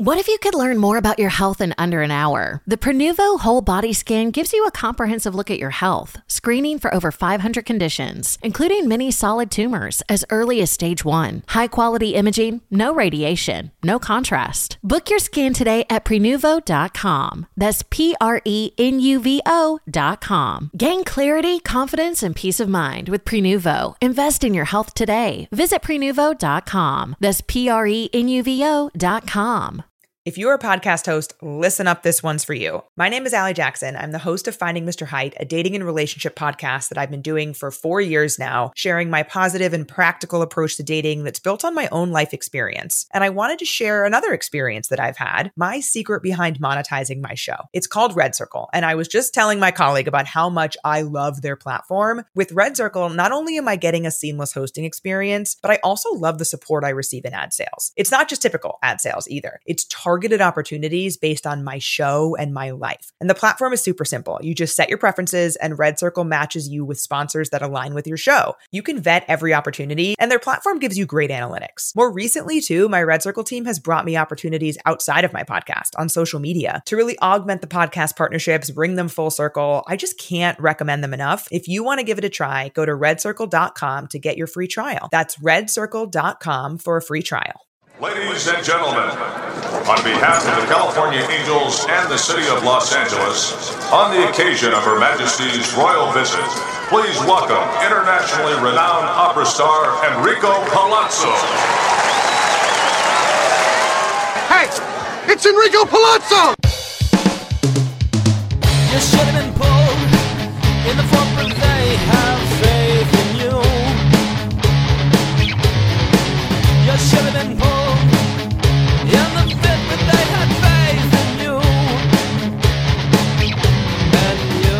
What if you could learn more about your health in under an hour? The Prenuvo Whole Body Scan gives you a comprehensive look at your health, screening for over 500 conditions, including many solid tumors as early as stage 1. High-quality imaging, no radiation, no contrast. Book your scan today at Prenuvo.com. That's Prenuvo.com. Gain clarity, confidence, and peace of mind with Prenuvo. Invest in your health today. Visit Prenuvo.com. That's Prenuvo.com. If you're a podcast host, listen up, this one's for you. My name is Allie Jackson. I'm the host of Finding Mr. Height, a dating and relationship podcast that I've been doing for 4 years now, sharing my positive and practical approach to dating that's built on my own life experience. And I wanted to share another experience that I've had, my secret behind monetizing my show. It's called Red Circle, and I was just telling my colleague about how much I love their platform. With Red Circle, not only am I getting a seamless hosting experience, but I also love the support I receive in ad sales. It's not just typical ad sales either. It's targeted opportunities based on my show and my life. And the platform is super simple. You just set your preferences and Red Circle matches you with sponsors that align with your show. You can vet every opportunity and their platform gives you great analytics. More recently too, my Red Circle team has brought me opportunities outside of my podcast on social media to really augment the podcast partnerships, bring them full circle. I just can't recommend them enough. If you want to give it a try, go to redcircle.com to get your free trial. That's redcircle.com for a free trial. Ladies and gentlemen, on behalf of the California Angels and the city of Los Angeles, on the occasion of Her Majesty's royal visit, please welcome internationally renowned opera star Enrico Palazzo. Hey, it's Enrico Palazzo! You should have been pulled in the front, but they have faith in you. You should have been pulled in the fit, but they had faith in you. And you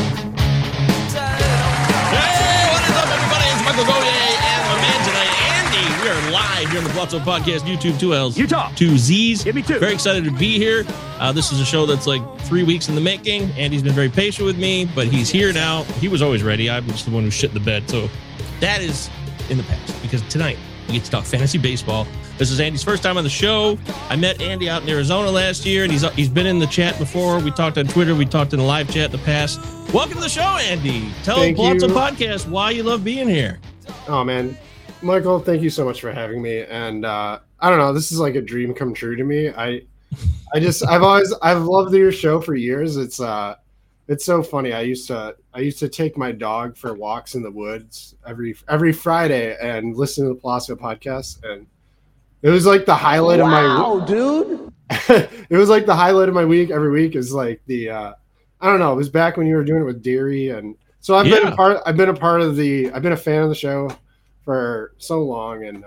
Hey, what is up, everybody? It's Michael Goyer and my man tonight, Andy. We are live here on the Palazzo Podcast, YouTube, 2 L's, Utah. 2 Z's. Give me 2. Very excited to be here. This is a show that's like 3 weeks in the making. Andy's been very patient with me, but he's here now. He was always ready. I'm just the one who shit the bed. So that is in the past, because tonight we get to talk fantasy baseball. This is Andy's first time on the show. I met Andy out in Arizona last year, and he's been in the chat before. We talked on Twitter. We talked in the live chat in the past. Welcome to the show, Andy. Tell the Palazzo Podcast why you love being here. Oh, man. Michael, thank you so much for having me. And I don't know, this is like a dream come true to me. I've loved your show for years. It's so funny. I used to take my dog for walks in the woods every Friday and listen to the Palazzo Podcast, and it was like the highlight of my dude. it was like the highlight of my week every week is like the I don't know, it was back when you were doing it with Deary, and so I've been a fan of the show for so long, and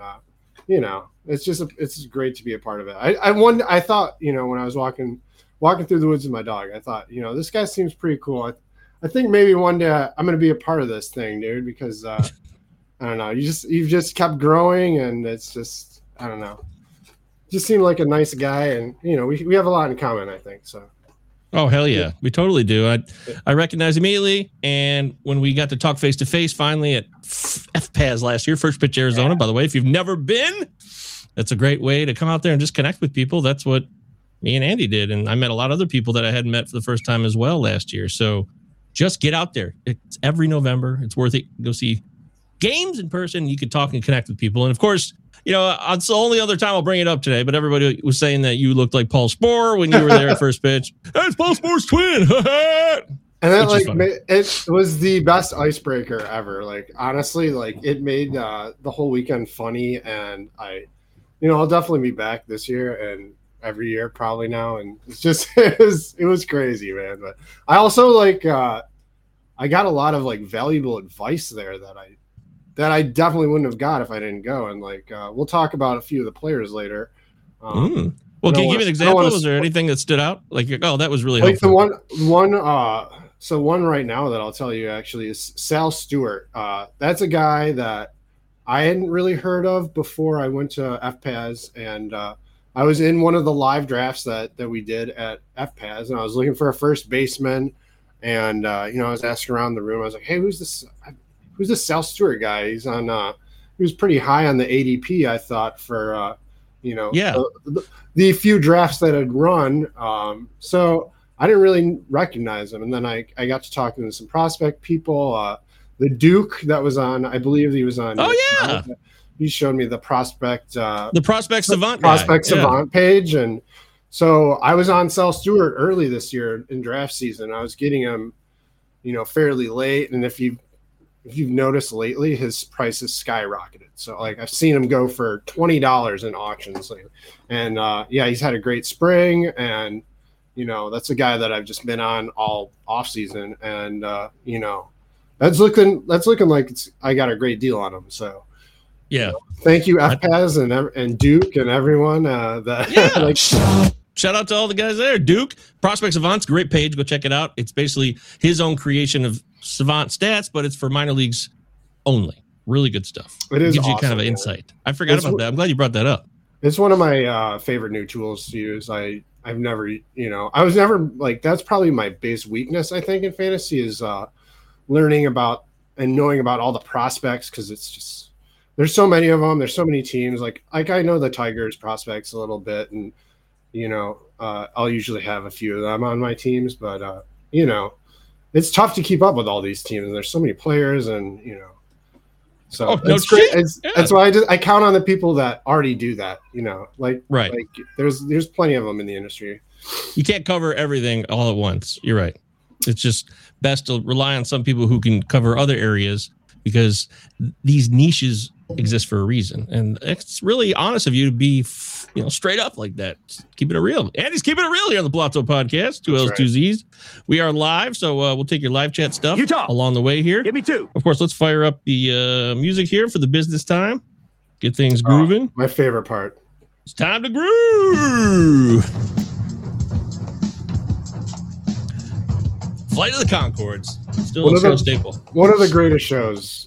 it's great to be a part of it. I thought, when I was walking through the woods with my dog, I thought, this guy seems pretty cool. I think maybe one day I'm going to be a part of this thing, dude, because I don't know, you've just kept growing, and it's just, I don't know, just seemed like a nice guy, and we have a lot in common, I think. So. Oh, hell yeah. We totally do. I recognize immediately. And when we got to talk face to face finally at FPAS last year, First Pitch Arizona, by the way, if you've never been, that's a great way to come out there and just connect with people. That's what me and Andy did. And I met a lot of other people that I hadn't met for the first time as well last year. So just get out there. It's every November. It's worth it. Go see games in person. You can talk and connect with people. And of course, it's the only other time I'll bring it up today, but everybody was saying that you looked like Paul Sporer when you were there at First Pitch. That's Paul Sporer's twin. And then, it was the best icebreaker ever. Like, honestly, it made the whole weekend funny. And I'll definitely be back this year and every year probably now. And it's just, it was crazy, man. But I also I got a lot of valuable advice there that I definitely wouldn't have got if I didn't go. And we'll talk about a few of the players later. Well, can you give me an example? Was there anything that stood out? That was really helpful. The one right now that I'll tell you actually is Sal Stewart. That's a guy that I hadn't really heard of before I went to FPAS, and I was in one of the live drafts that we did at FPAS, and I was looking for a first baseman, and I was asking around the room. I was like, "Hey, who's this Sal Stewart guy? He was pretty high on the ADP, I thought, for the few drafts that I'd run. So I didn't really recognize him. And then I got to talking to some prospect people. The Duke that was on, I believe he was on. Oh, yeah. He showed me the prospect. The Prospect Savant Savant page. And so I was on Sal Stewart early this year in draft season. I was getting him, fairly late. And if you've noticed lately, his price has skyrocketed. So like I've seen him go for $20 in auctions lately. And he's had a great spring. And, that's a guy that I've just been on all off season. And, that's looking like I got a great deal on him. So yeah, thank you, FPAS and Duke and everyone. Shout out to all the guys there. Duke, Prospect Savant's great page. Go check it out. It's basically his own creation of Savant stats, but it's for minor leagues only. Really good stuff. It is gives you awesome, kind of an insight. I forgot about that. I'm glad you brought that up. It's one of my favorite new tools to use. I've never, I was never that's probably my base weakness, I think, in fantasy is learning about and knowing about all the prospects, because it's just there's so many of them. There's so many teams. Like I know the Tigers prospects a little bit, and I'll usually have a few of them on my teams, but it's tough to keep up with all these teams. There's so many players, and so it's great. That's why I count on the people that already do that. Like there's plenty of them in the industry. You can't cover everything all at once. You're right. It's just best to rely on some people who can cover other areas, because these niches exist for a reason. And it's really honest of you to be, straight up like that. Keeping it real. Andy's keeping it real here on the Blotto Podcast. 2 L's, 2 Z's. We are live, so we'll take your live chat stuff along the way here. Give me 2. Of course, let's fire up the music here for the business time. Get things grooving. My favorite part. It's time to groove. Flight of the Conchords. Still a show staple. One of the greatest shows.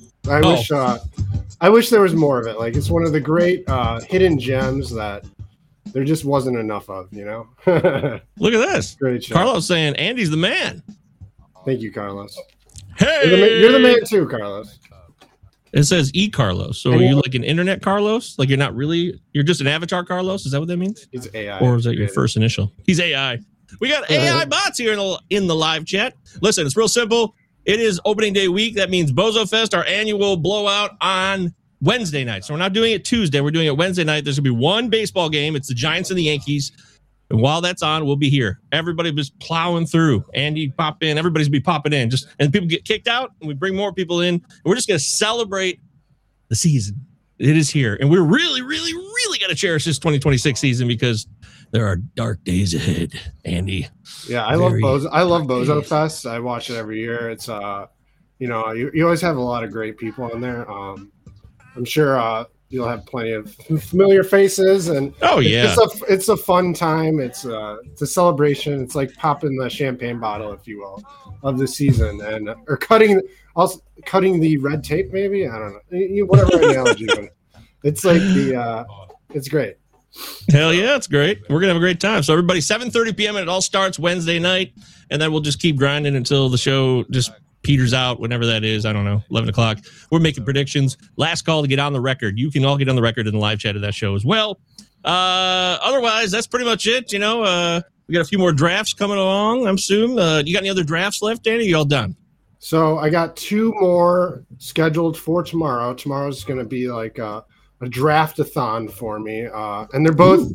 I wish there was more of it. Like, it's one of the great hidden gems that there just wasn't enough of, Look at this. Great show. Carlos saying Andy's the man. Thank you, Carlos. Hey! You're the man too, Carlos. It says Carlos. So are you like an internet Carlos? Like you're just an avatar Carlos? Is that what that means? He's AI. Or is that your first initial? He's AI. We got AI bots here in the live chat. Listen, it's real simple. It is opening day week. That means Bozo Fest, our annual blowout, on Wednesday night. So we're not doing it Tuesday. We're doing it Wednesday night. There's going to be one baseball game. It's the Giants and the Yankees. And while that's on, we'll be here. Everybody just plowing through. Andy, pop in. Everybody's be popping in. And people get kicked out, and we bring more people in. And we're just going to celebrate the season. It is here. And we're really, really, really going to cherish this 2026 season, because there are dark days ahead, Andy. Yeah, I love Bozo Fest. I watch it every year. It's you always have a lot of great people in there. I'm sure you'll have plenty of familiar faces, and it's a fun time. It's a celebration. It's like popping the champagne bottle, if you will, of the season, and or cutting the red tape, maybe. I don't know, whatever analogy. It's like it's great. Hell yeah, it's great. We're gonna have a great time. So everybody, 7:30 p.m. and it all starts Wednesday night, and then we'll just keep grinding until the show just peters out, whenever that is. I don't know, 11 o'clock. We're making predictions. Last call to get on the record. You can all get on the record in the live chat of that show as well. Otherwise, that's pretty much it. We got a few more drafts coming along, I'm assuming. You got any other drafts left, Danny? You all done? So I got 2 more scheduled for tomorrow. Tomorrow's going to be like a draft-a-thon for me, and they're both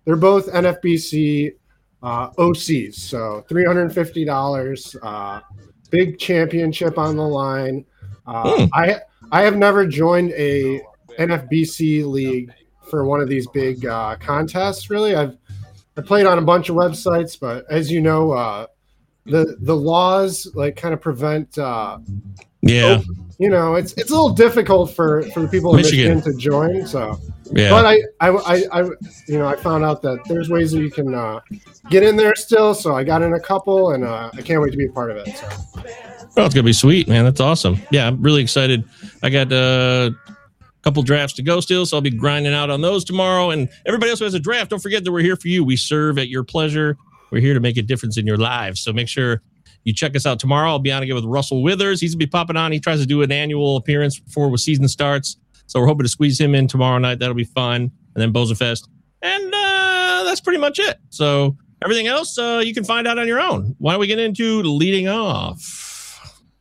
NFBC OCs, so $350, big championship on the line. I have never joined a NFBC league for one of these big contests. Really, I played on a bunch of websites, but as you know, the laws like kind of prevent. It's a little difficult for the people in Michigan to join. So, but I found out that there's ways that you can get in there still. So I got in a couple, and I can't wait to be a part of it. So. Well, it's gonna be sweet, man. That's awesome. Yeah, I'm really excited. I got a couple drafts to go still, so I'll be grinding out on those tomorrow. And everybody else who has a draft, don't forget that we're here for you. We serve at your pleasure. We're here to make a difference in your lives. So make sure you check us out tomorrow. I'll be on again with Russell Withers. He's going to be popping on. He tries to do an annual appearance before the season starts. So we're hoping to squeeze him in tomorrow night. That'll be fun. and then Boza Fest. And that's pretty much it. So everything else you can find out on your own. Why don't we get into leading off?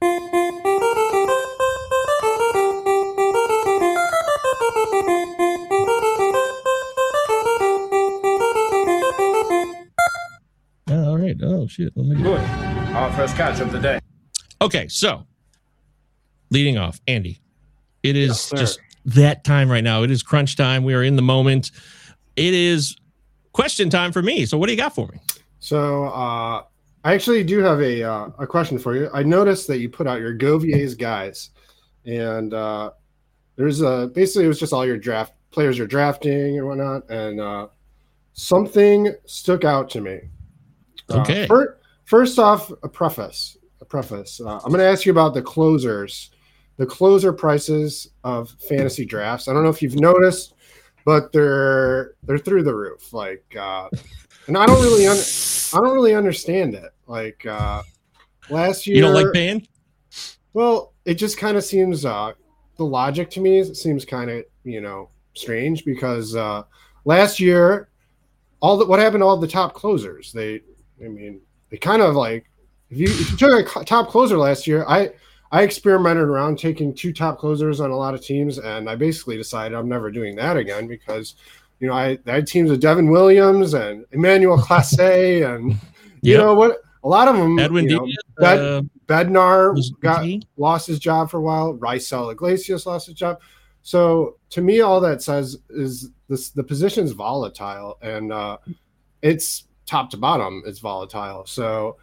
All right. Oh, shit. Let me do it. Our first catch of the day. Okay, so leading off, Andy, it is Yes, just that time right now. It is crunch time. We are in the moment. It is question time for me. So what do you got for me? So I actually do have a question for you. I noticed that you put out your Govier's guys, and there's basically it was just all your draft players you're drafting and whatnot, and something stuck out to me. Okay. First off, a preface. I'm going to ask you about the closer prices of fantasy drafts. I don't know if you've noticed, but they're through the roof. Like, and I don't really understand it. Like last year, You don't like paying? well, it just kind of seems the logic to me seems kind of strange because last year what happened to all the top closers? They kind of like if you took a top closer last year, I experimented around taking 2 top closers on a lot of teams, and I basically decided I'm never doing that again because I had teams with Devin Williams and Emmanuel Clase and you know what, a lot of them Edwin Diaz, Bednar lost his job for a while. Raisel Iglesias lost his job. So to me, all that says is the position's volatile, and it's top to bottom. It's volatile. So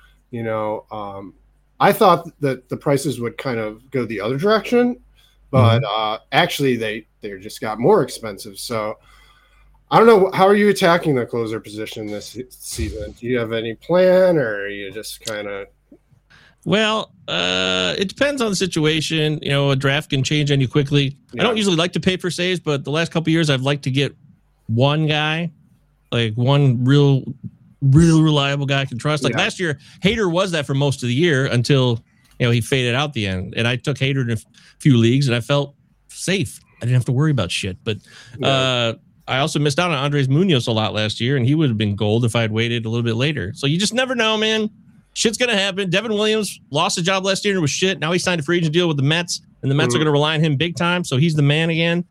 I thought that the prices would kind of go the other direction, but actually they just got more expensive. So I don't know. How are you attacking the closer position this season? Do you have any plan, or are you just kind of? Well, it depends on the situation. A draft can change on you quickly. Yeah. I don't usually like to pay for saves, but the last couple of years I've liked to get one guy, like one real reliable guy I can trust. Like last year, Hader was that for most of the year until he faded out the end. And I took Hader in a few leagues, and I felt safe. I didn't have to worry about shit. But I also missed out on Andres Munoz a lot last year, and he would have been gold if I had waited a little bit later. So you just never know, man. Shit's gonna happen. Devin Williams lost a job last year and was shit. Now he signed a free agent deal with the Mets, and the Mets are gonna rely on him big time. So he's the man again.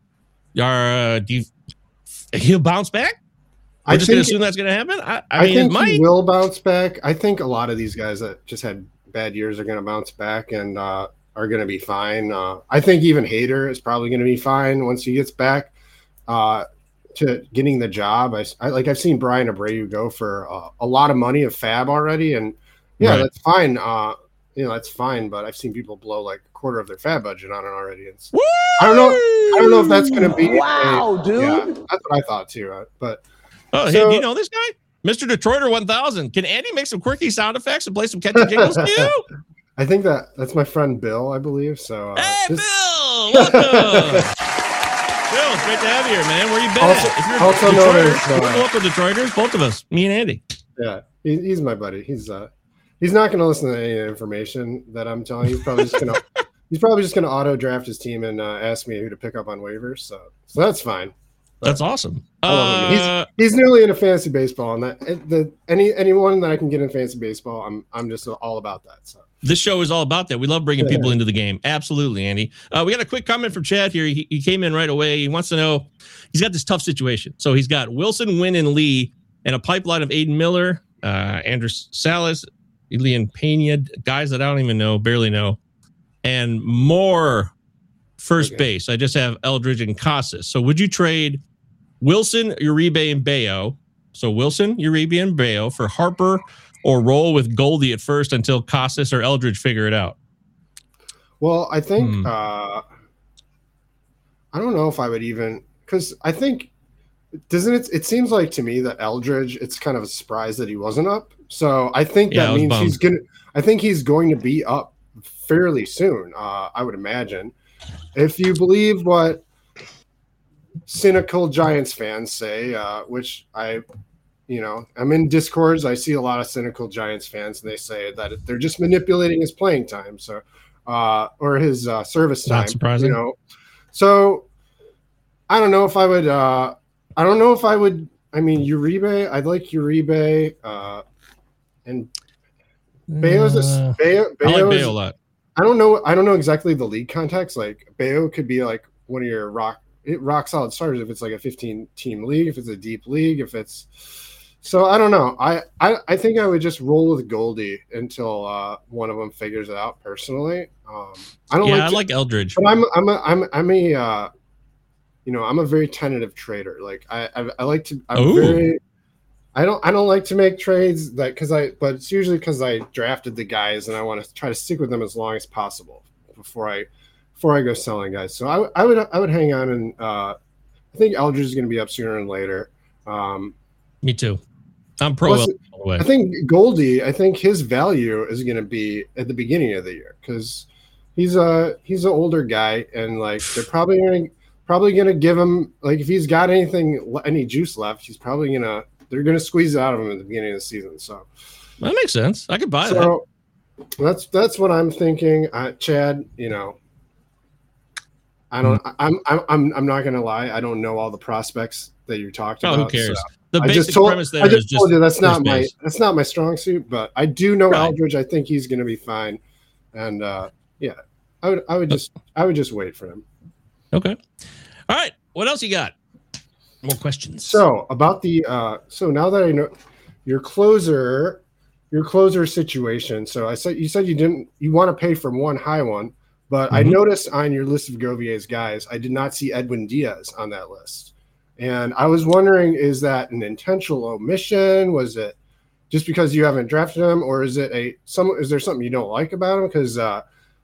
He'll bounce back? We're just going to assume that's going to happen? I mean, think it might. He will bounce back. I think a lot of these guys that just had bad years are going to bounce back and are going to be fine. I think even Hader is probably going to be fine once he gets back to getting the job. I've seen Brian Abreu go for a lot of money of fab already, and that's fine. That's fine. But I've seen people blow like a quarter of their fab budget on it already. I don't know if that's going to be. Wow, dude. Yeah, that's what I thought too. But. Hey, do you know this guy? Mr. Detroiter 1000. Can Andy make some quirky sound effects and play some catchy jingles too? I think that's my friend Bill, I believe. So, hey, Bill! Welcome! Bill, it's great to have you here, man. Where you been at? If you're also Detroiter, we're local Detroiters, both of us, me and Andy. Yeah, he's my buddy. He's not going to listen to any information that I'm telling. He's probably just going to auto draft his team and ask me who to pick up on waivers. So that's fine. That's awesome. He's nearly into fantasy baseball, and anyone that I can get in fantasy baseball, I'm just all about that. So this show is all about that. We love bringing people into the game. Absolutely, Andy. We got a quick comment from Chad here. He came in right away. He wants to know, he's got this tough situation. So he's got Wilson, Wynn, and Lee, and a pipeline of Aiden Miller, Andres Salas, Elian Pena, guys that I don't even know, barely know, and more first base. I just have Eldridge and Casas. So would you trade Wilson, Uribe, and Bayo? So Wilson, Uribe, and Bayo for Harper, or roll with Goldie at first until Casas or Eldridge figure it out? Well, I think I don't know if I would even, because I think it seems like to me that Eldridge, it's kind of a surprise that he wasn't up. So I think that means he's going to be up fairly soon. I would imagine, if you believe what cynical Giants fans say, which I'm in Discords. I see a lot of cynical Giants fans, and they say that they're just manipulating his playing time, so or his service time. Not surprising. So I don't know if I would. don't know if I would. I mean, Uribe. I'd like Uribe. And Bayo's Bayo. I like Bayo a lot. I don't know exactly the league context. Like Bayo could be like one of your rock solid starters if it's like a 15-team league, if it's a deep league, if it's. So I don't know. I think I would just roll with Goldie until one of them figures it out. Personally, I don't. Yeah, I like Eldridge, but I'm a I'm a very tentative trader. Like I like to. I don't like to make trades but it's usually because I drafted the guys and I want to try to stick with them as long as possible before I go selling guys. So I would hang on, and I think Eldridge is going to be up sooner than later. Me too. I'm pro all the way. I think Goldie. I think his value is going to be at the beginning of the year because he's an older guy, and like they're probably going to give him, like, if he's got any juice left, they're going to squeeze it out of him at the beginning of the season. So that makes sense. I could buy that. That's what I'm thinking. Chad, I don't. I'm not going to lie. I don't know all the prospects that you talked about. Who cares? So The basic premise there is just told you that's not my strong suit, but I do know Eldridge. I think he's going to be fine, and I would just wait for him. Okay. All right. What else you got? More questions. So about the so now that I know your closer situation. So you said you want to pay for one high one, but I noticed on your list of Govier's guys, I did not see Edwin Diaz on that list. And I was wondering, is that an intentional omission? Was it just because you haven't drafted him, or is it is there something you don't like about him? Because I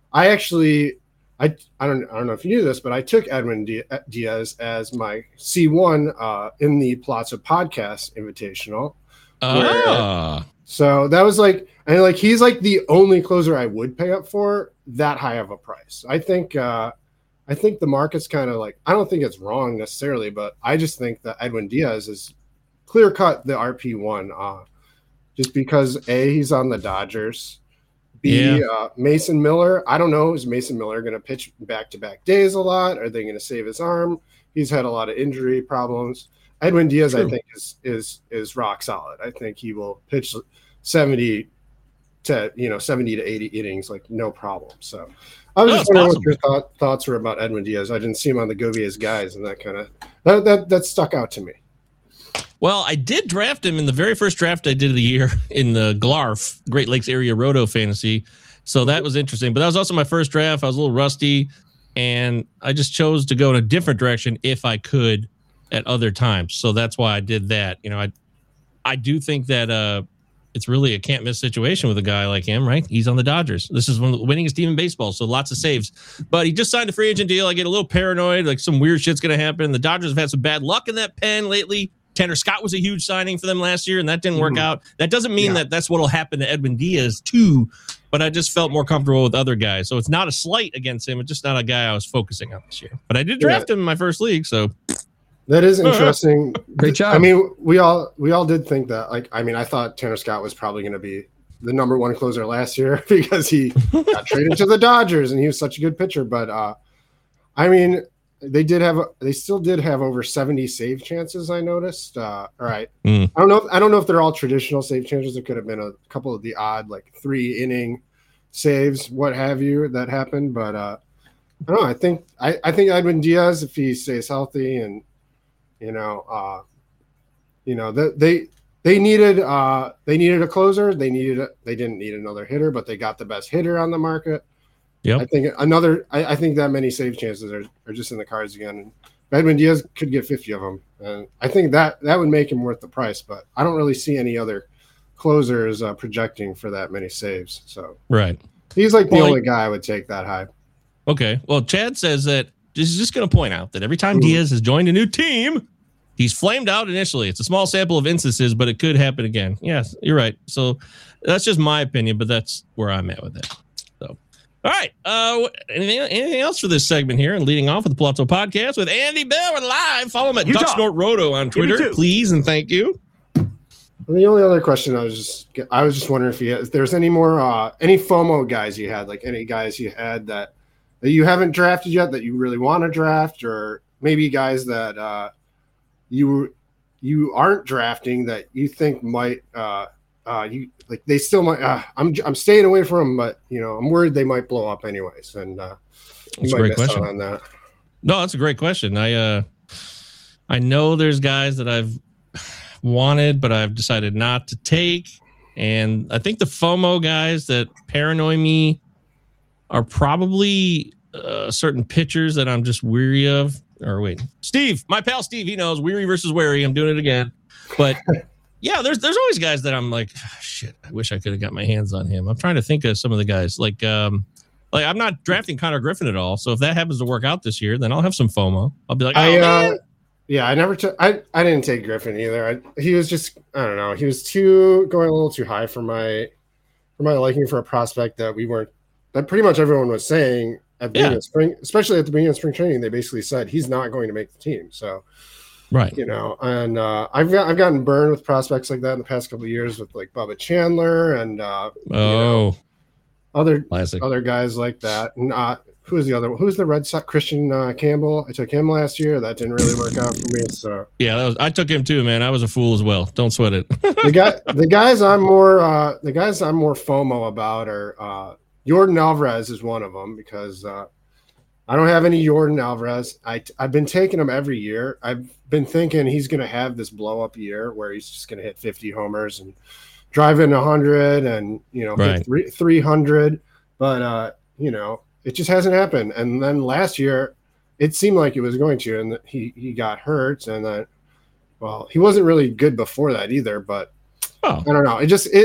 don't know if you knew this, but I took Edwin Diaz as my C1 in the Palazzo Podcast Invitational. So that was he's like the only closer I would pay up for that high of a price. I think the market's kind of like, I don't think it's wrong necessarily, but I just think that Edwin Diaz is clear cut the RP1 just because he's on the Dodgers. Mason Miller, I don't know. Is Mason Miller going to pitch back-to-back days a lot? Are they going to save his arm? He's had a lot of injury problems. Edwin Diaz, I think, is rock solid. I think he will pitch 70 to 80 innings, like no problem. So I was just wondering what your thoughts were about Edwin Diaz. I didn't see him on the Govier's guys, and that kind of that stuck out to me. Well, I did draft him in the very first draft I did of the year in the GLARF, Great Lakes Area Roto Fantasy. So that was interesting. But that was also my first draft. I was a little rusty, and I just chose to go in a different direction if I could at other times. So that's why I did that. I do think that it's really a can't-miss situation with a guy like him, right? He's on the Dodgers. This is one of the winningest team in baseball, so lots of saves. But he just signed a free agent deal. I get a little paranoid, like some weird shit's going to happen. The Dodgers have had some bad luck in that pen lately. Tanner Scott was a huge signing for them last year, and that didn't work out. That doesn't mean that that's what will happen to Edwin Diaz, too, but I just felt more comfortable with other guys. So it's not a slight against him. It's just not a guy I was focusing on this year. But I did draft him in my first league, so... That is interesting. Great job. I mean, we all did think that. I thought Tanner Scott was probably going to be the number one closer last year because he got traded to the Dodgers and he was such a good pitcher. But they still did have over 70 save chances. I noticed. All right. I don't know if they're all traditional save chances. There could have been a couple of the odd 3-inning saves, what have you, that happened. But I don't know. I think Edwin Diaz, if he stays healthy and they needed a closer. They didn't need another hitter, but they got the best hitter on the market. Yeah, I think that many save chances are just in the cards again. And Edwin Diaz could get 50 of them, and I think that would make him worth the price. But I don't really see any other closers projecting for that many saves. So he's the only guy I would take that high. Okay, well, Chad says that. This is just going to point out that every time Diaz has joined a new team, he's flamed out initially. It's a small sample of instances, but it could happen again. Yes, you're right. So that's just my opinion, but that's where I'm at with it. So, all right. Anything else for this segment here? And leading off with the Palazzo Podcast with Andy Bell. We're live. Follow him at Ducksnort Roto on Twitter, please, and thank you. Well, the only other question I was just wondering if there's any more any FOMO guys you had, like any guys you had that you haven't drafted yet that you really want to draft, or maybe guys that you aren't drafting that you think might you like they still might. I'm staying away from them, but I'm worried they might blow up anyways. And that's a great question on that. No, that's a great question. I know there's guys that I've wanted, but I've decided not to take. And I think the FOMO guys that paranoid me are probably certain pitchers that I'm just weary of. Or wait, Steve, my pal Steve, he knows weary versus wary. I'm doing it again. But yeah, there's always guys that I'm like, shit, I wish I could have got my hands on him. I'm trying to think of some of the guys like I'm not drafting Connor Griffin at all. So if that happens to work out this year, then I'll have some FOMO. I'll be like, man. Yeah, I never took. I didn't take Griffin either. He was just, I don't know. He was going a little too high for my liking for a prospect that pretty much everyone was saying at the beginning of spring, especially at the beginning of spring training. They basically said he's not going to make the team. So, right, and I've gotten burned with prospects like that in the past couple of years with like Bubba Chandler and other guys like that. And, who's the other one? Who's the Red Sox? Christian Campbell. I took him last year. That didn't really work out for me. So yeah, I took him too, man. I was a fool as well. Don't sweat it. the guys I'm more FOMO about are Jordan Alvarez is one of them because I don't have any Jordan Alvarez. I've been taking him every year. I've been thinking he's going to have this blow up year where he's just going to hit 50 homers and drive in 100 and hit 300, but it just hasn't happened. And then last year, it seemed like it was going to, and he got hurt. And then, he wasn't really good before that either. But I don't know.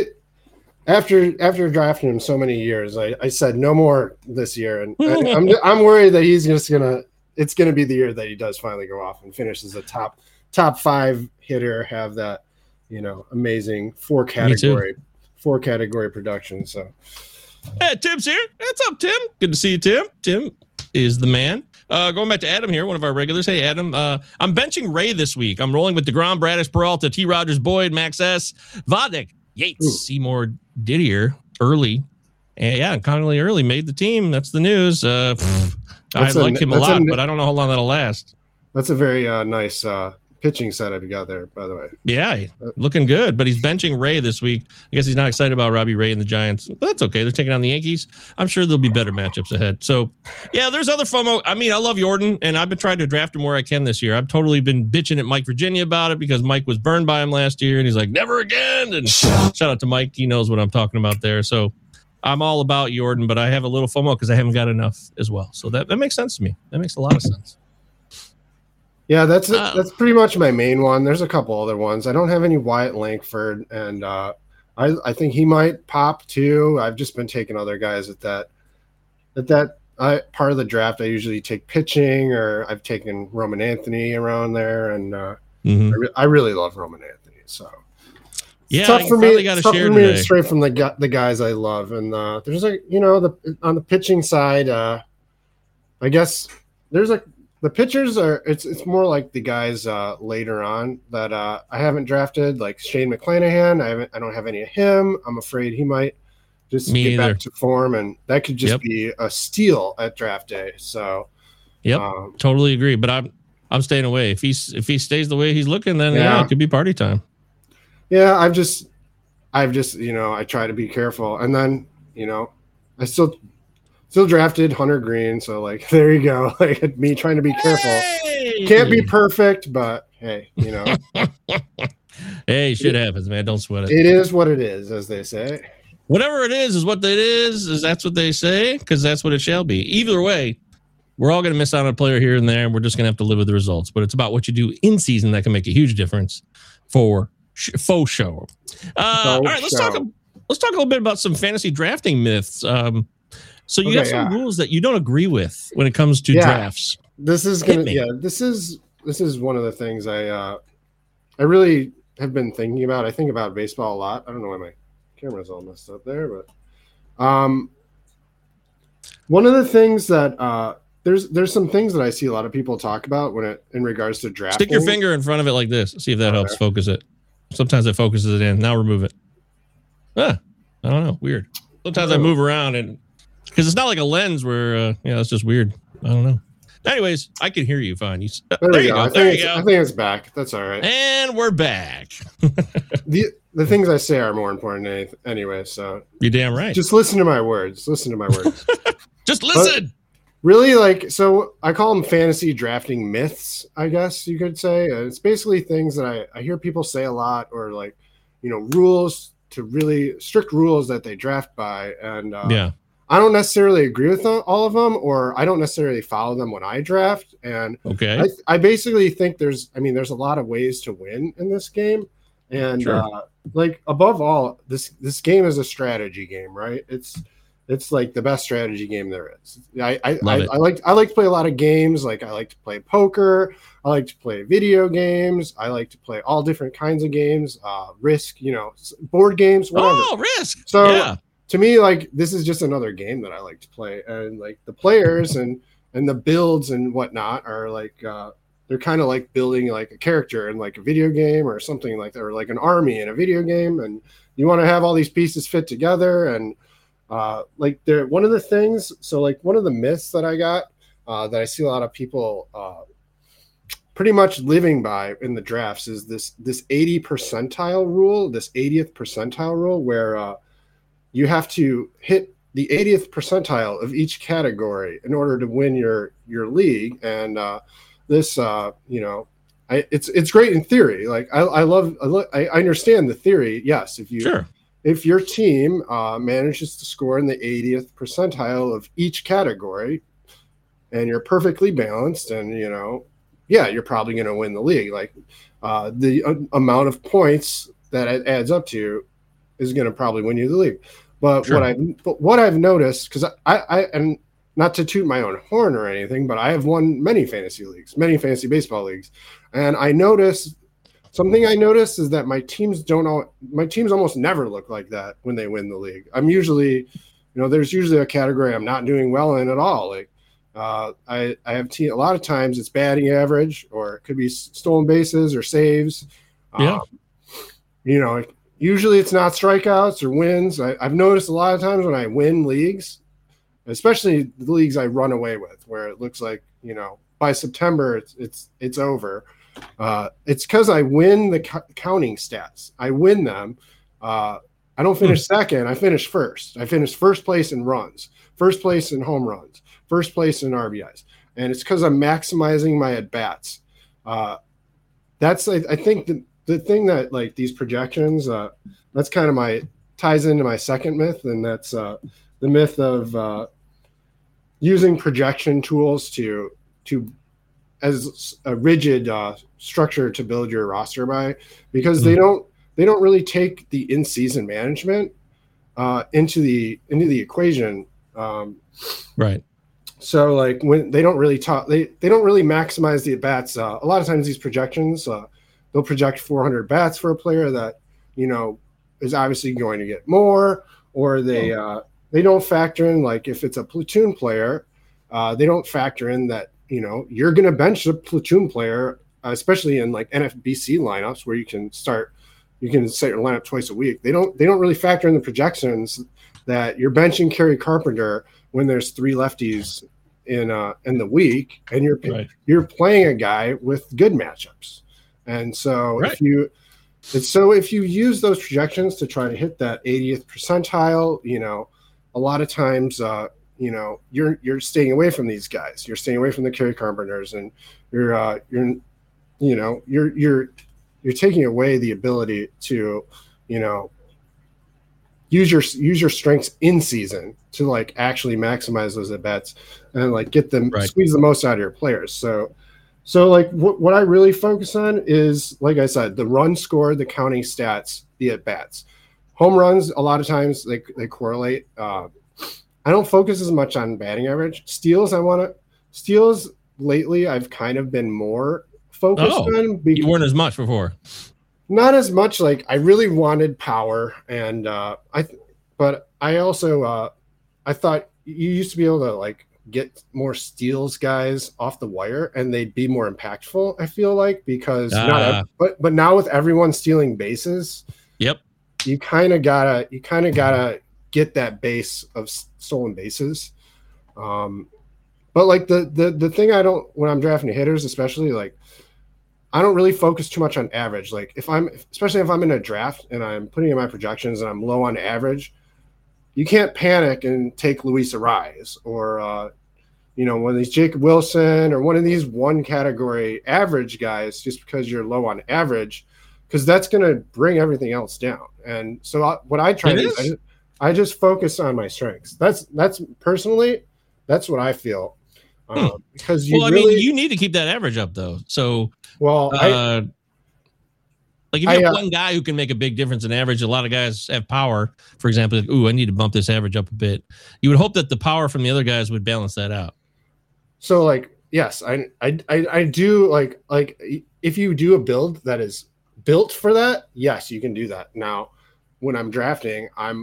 After drafting him so many years, I said no more this year, and I'm worried that he's just gonna. It's gonna be the year that he does finally go off and finishes a top 5 hitter, have that amazing 4 category production. So. Hey, Tim's here. What's up, Tim? Good to see you, Tim. Tim is the man. Going back to Adam here, one of our regulars. Hey, Adam. I'm benching Ray this week. I'm rolling with DeGrom, Bradish, Peralta, T. Rogers, Boyd, Max S., Vodek, Yates, Seymour, Didier, early. And Connolly early made the team. That's the news. I like him a lot, but I don't know how long that'll last. That's a very nice pitching setup you got there, by the way. Yeah, looking good, but he's benching Ray this week. I guess he's not excited about Robbie Ray and the Giants, but that's okay. They're taking on the Yankees. I'm sure there'll be better matchups ahead. So, yeah, there's other FOMO. I mean, I love Jordan, and I've been trying to draft him where I can this year. I've totally been bitching at Mike Virginia about it because Mike was burned by him last year, and he's like, never again. And shout out to Mike. He knows what I'm talking about there. So I'm all about Jordan, but I have a little FOMO because I haven't got enough as well. So that makes sense to me. That makes a lot of sense. Yeah, that's pretty much my main one. There's a couple other ones. I don't have any Wyatt Langford, and I think he might pop too. I've just been taking other guys at that part of the draft. I usually take pitching, or I've taken Roman Anthony around there, and I really love Roman Anthony. So yeah, it's tough for me. It's tough for me to stray from the guys I love, and there's on the pitching side. I guess there's the pitchers are it's more like the guys later on that I haven't drafted, like Shane McClanahan. I don't have any of him. I'm afraid he might just get back to form, and that could just be a steal at draft day. So totally agree. But I'm staying away. If he stays the way he's looking, then it could be party time. Yeah, I've just I try to be careful, and then I still drafted Hunter Green, so like there you go. Like me trying to be careful. Can't be perfect, but hey, hey, shit happens, man. Don't sweat it. It is what it is, as they say. Whatever it is what it is that's what they say, because that's what it shall be. Either way, we're all going to miss out on a player here and there, and we're just going to have to live with the results. But it's about what you do in season that can make a huge difference for faux show. All right, let's talk a little bit about some fantasy drafting myths. So you have some rules that you don't agree with when it comes to drafts. This is this is one of the things I really have been thinking about. I think about baseball a lot. I don't know why my camera's all messed up there, but one of the things that there's some things that I see a lot of people talk about in regards to drafting. Stick your finger in front of it like this. See if that helps focus it. Sometimes it focuses it in. Now remove it. I don't know. Weird. Sometimes I move around and because it's not like a lens where it's just weird. I don't know. Anyways, I can hear you fine. There you go. There you go. I think it's back. That's all right. And we're back. The things I say are more important anyway. So you're damn right. Just listen to my words. Listen to my words. Just listen. But really, like, so I call them fantasy drafting myths, I guess you could say. It's basically things that I hear people say a lot, or like, rules to really strict rules that they draft by. And I don't necessarily agree with all of them, or I don't necessarily follow them when I draft. And okay, I basically think there's a lot of ways to win in this game. And like above all, this game is a strategy game, right? It's like the best strategy game there is. I like to play a lot of games. Like I like to play poker. I like to play video games. I like to play all different kinds of games. Risk, board games, whatever. Oh, Risk. So to me, like this is just another game that I like to play. And like the players and the builds and whatnot are like they're kind of like building like a character in like a video game or something like that, or like an army in a video game. And you want to have all these pieces fit together. And like one of the things, so like one of the myths that I got that I see a lot of people pretty much living by in the drafts is this 80 percentile rule, this 80th percentile rule, where you have to hit the 80th percentile of each category in order to win your league. And this, it's great in theory. Like I understand the theory. Yes, if your team manages to score in the 80th percentile of each category, and you're perfectly balanced, and you're probably going to win the league. Like the amount of points that it adds up to is going to probably win you the league. But what I've noticed, because I and not to toot my own horn or anything, but I have won many fantasy baseball leagues, and something I noticed is that my teams almost never look like that when they win the league. I'm usually, there's usually a category I'm not doing well in at all. Like I have a lot of times it's batting average, or it could be stolen bases or saves. Usually it's not strikeouts or wins. I've noticed a lot of times when I win leagues, especially the leagues I run away with, where it looks like, by September it's over. It's because I win the counting stats. I win them. I don't finish second. I finish first. I finish first place in runs, first place in home runs, first place in RBIs. And it's because I'm maximizing my at-bats. That's, I think, the thing that, like, these projections, that's kind of ties into my second myth, and that's the myth of using projection tools to as a rigid structure to build your roster by, because they don't really take the in-season management into the equation. Right. So like when they don't really maximize the at bats. A lot of times these projections, they'll project 400 bats for a player that is obviously going to get more, or they don't factor in, like, if it's a platoon player, they don't factor in that you're going to bench a platoon player, especially in like NFBC lineups where you can set your lineup twice a week. They don't really factor in the projections that you're benching Kerry Carpenter when there's 3 lefties in the week, and you're playing a guy with good matchups. And so if you use those projections to try to hit that 80th percentile, a lot of times you're staying away from these guys. You're staying away from the Kerry Carpenters, and you're taking away the ability to use your strengths in season to like actually maximize those at bats and like get them squeeze the most out of your players. So like what I really focus on is, like I said, the run score, the counting stats, the at bats. Home runs, a lot of times they correlate. I don't focus as much on batting average. Steals lately I've kind of been more focused on. You weren't as much before. Not as much. Like I really wanted power, and but I also I thought you used to be able to like get more steals guys off the wire, and they'd be more impactful, I feel like, because but now with everyone stealing bases, you kind of gotta get that base of stolen bases. But like the thing when I'm drafting hitters, especially, like I don't really focus too much on average. Like especially if I'm in a draft and I'm putting in my projections and I'm low on average, you can't panic and take Luis Arraez or one of these Jacob Wilson or one of these one category average guys just because you're low on average, because that's going to bring everything else down. And so what I try to do, I just focus on my strengths. That's personally, that's what I feel. Because you need to keep that average up though. So like if you have one guy who can make a big difference in average, a lot of guys have power. For example, like, I need to bump this average up a bit. You would hope that the power from the other guys would balance that out. So like, yes, I do like if you do a build that is built for that, yes, you can do that. Now, when I'm drafting, I'm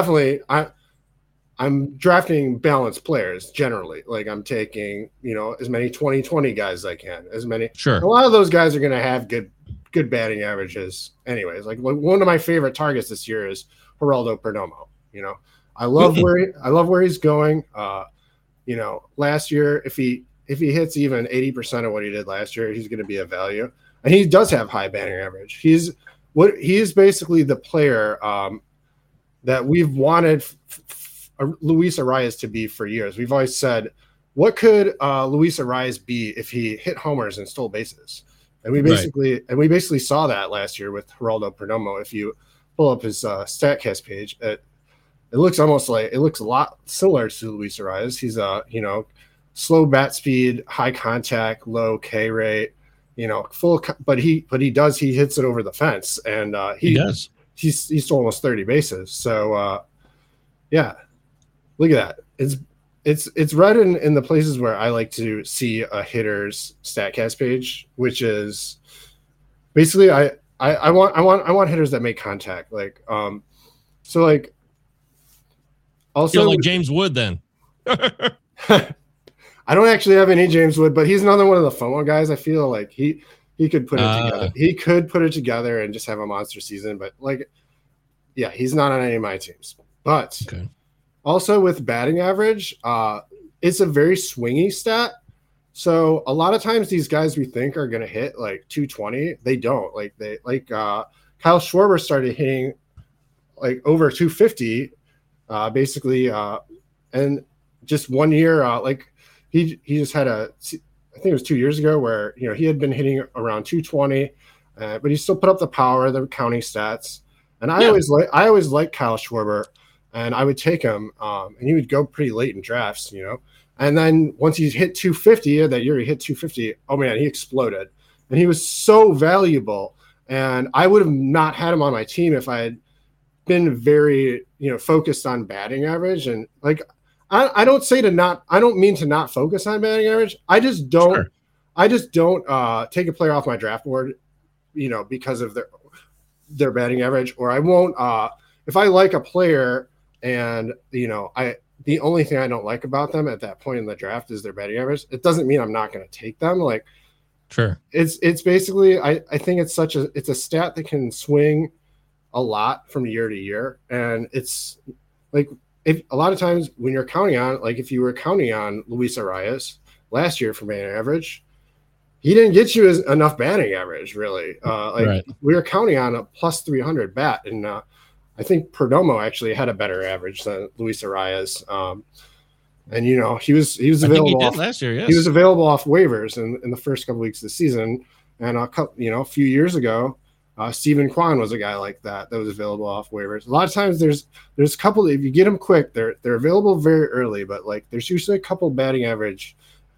drafting balanced players generally. Like I'm taking, as many 20-20 guys as I can. Sure. A lot of those guys are going to have good batting averages anyways. Like one of my favorite targets this year is Geraldo Perdomo. I love where he's going. Last year, if he hits even 80% of what he did last year, he's going to be a value. And he does have high batting average. He's basically the player that we've wanted Luis Arraez to be for years. We've always said, what could Luis Arraez be if he hit homers and stole bases? And we basically saw that last year with Geraldo Perdomo. If you pull up his StatCast page, it looks a lot similar to Luis Arraez. He's slow bat speed, high contact, low K rate, but he hits it over the fence, and he does. He's stole almost 30 bases. So yeah, look at that. It's right in the places where I like to see a hitter's StatCast page, which is basically I want hitters that make contact. Like so like also like James Wood then. I don't actually have any James Wood, but he's another one of the FOMO guys. I feel like he could put it together. He could put it together and just have a monster season, but like yeah, he's not on any of my teams. But okay. Also with batting average, it's a very swingy stat. So a lot of times these guys we think are going to hit like 220, they don't. Kyle Schwarber started hitting like over 250, basically, and just 1 year, he just had I think it was 2 years ago where he had been hitting around 220, but he still put up the power, the counting stats. And I always liked Kyle Schwarber. And I would take him, and he would go pretty late in drafts, And then once he hit 250, that year he hit 250, oh man, he exploded. And he was so valuable. And I would have not had him on my team if I had been very, focused on batting average. And like, I don't mean to not focus on batting average. I just don't take a player off my draft board, because of their batting average, or I won't, if I like a player, and the only thing I don't like about them at that point in the draft is their batting average. It doesn't mean I'm not going to take them. Like, sure, it's basically I think it's a stat that can swing a lot from year to year, and it's like if a lot of times when you're counting on, like if you were counting on Luis Arraez last year for batting average, he didn't get you enough batting average really. Right. We were counting on a plus 300 bat, and I think Perdomo actually had a better average than Luis Arraez. And he was available last year. Yes. He was available off waivers in the first couple weeks of the season. And a few years ago, Steven Kwan was a guy like that was available off waivers. A lot of times there's a couple, if you get them quick, they're available very early, but like there's usually a couple batting average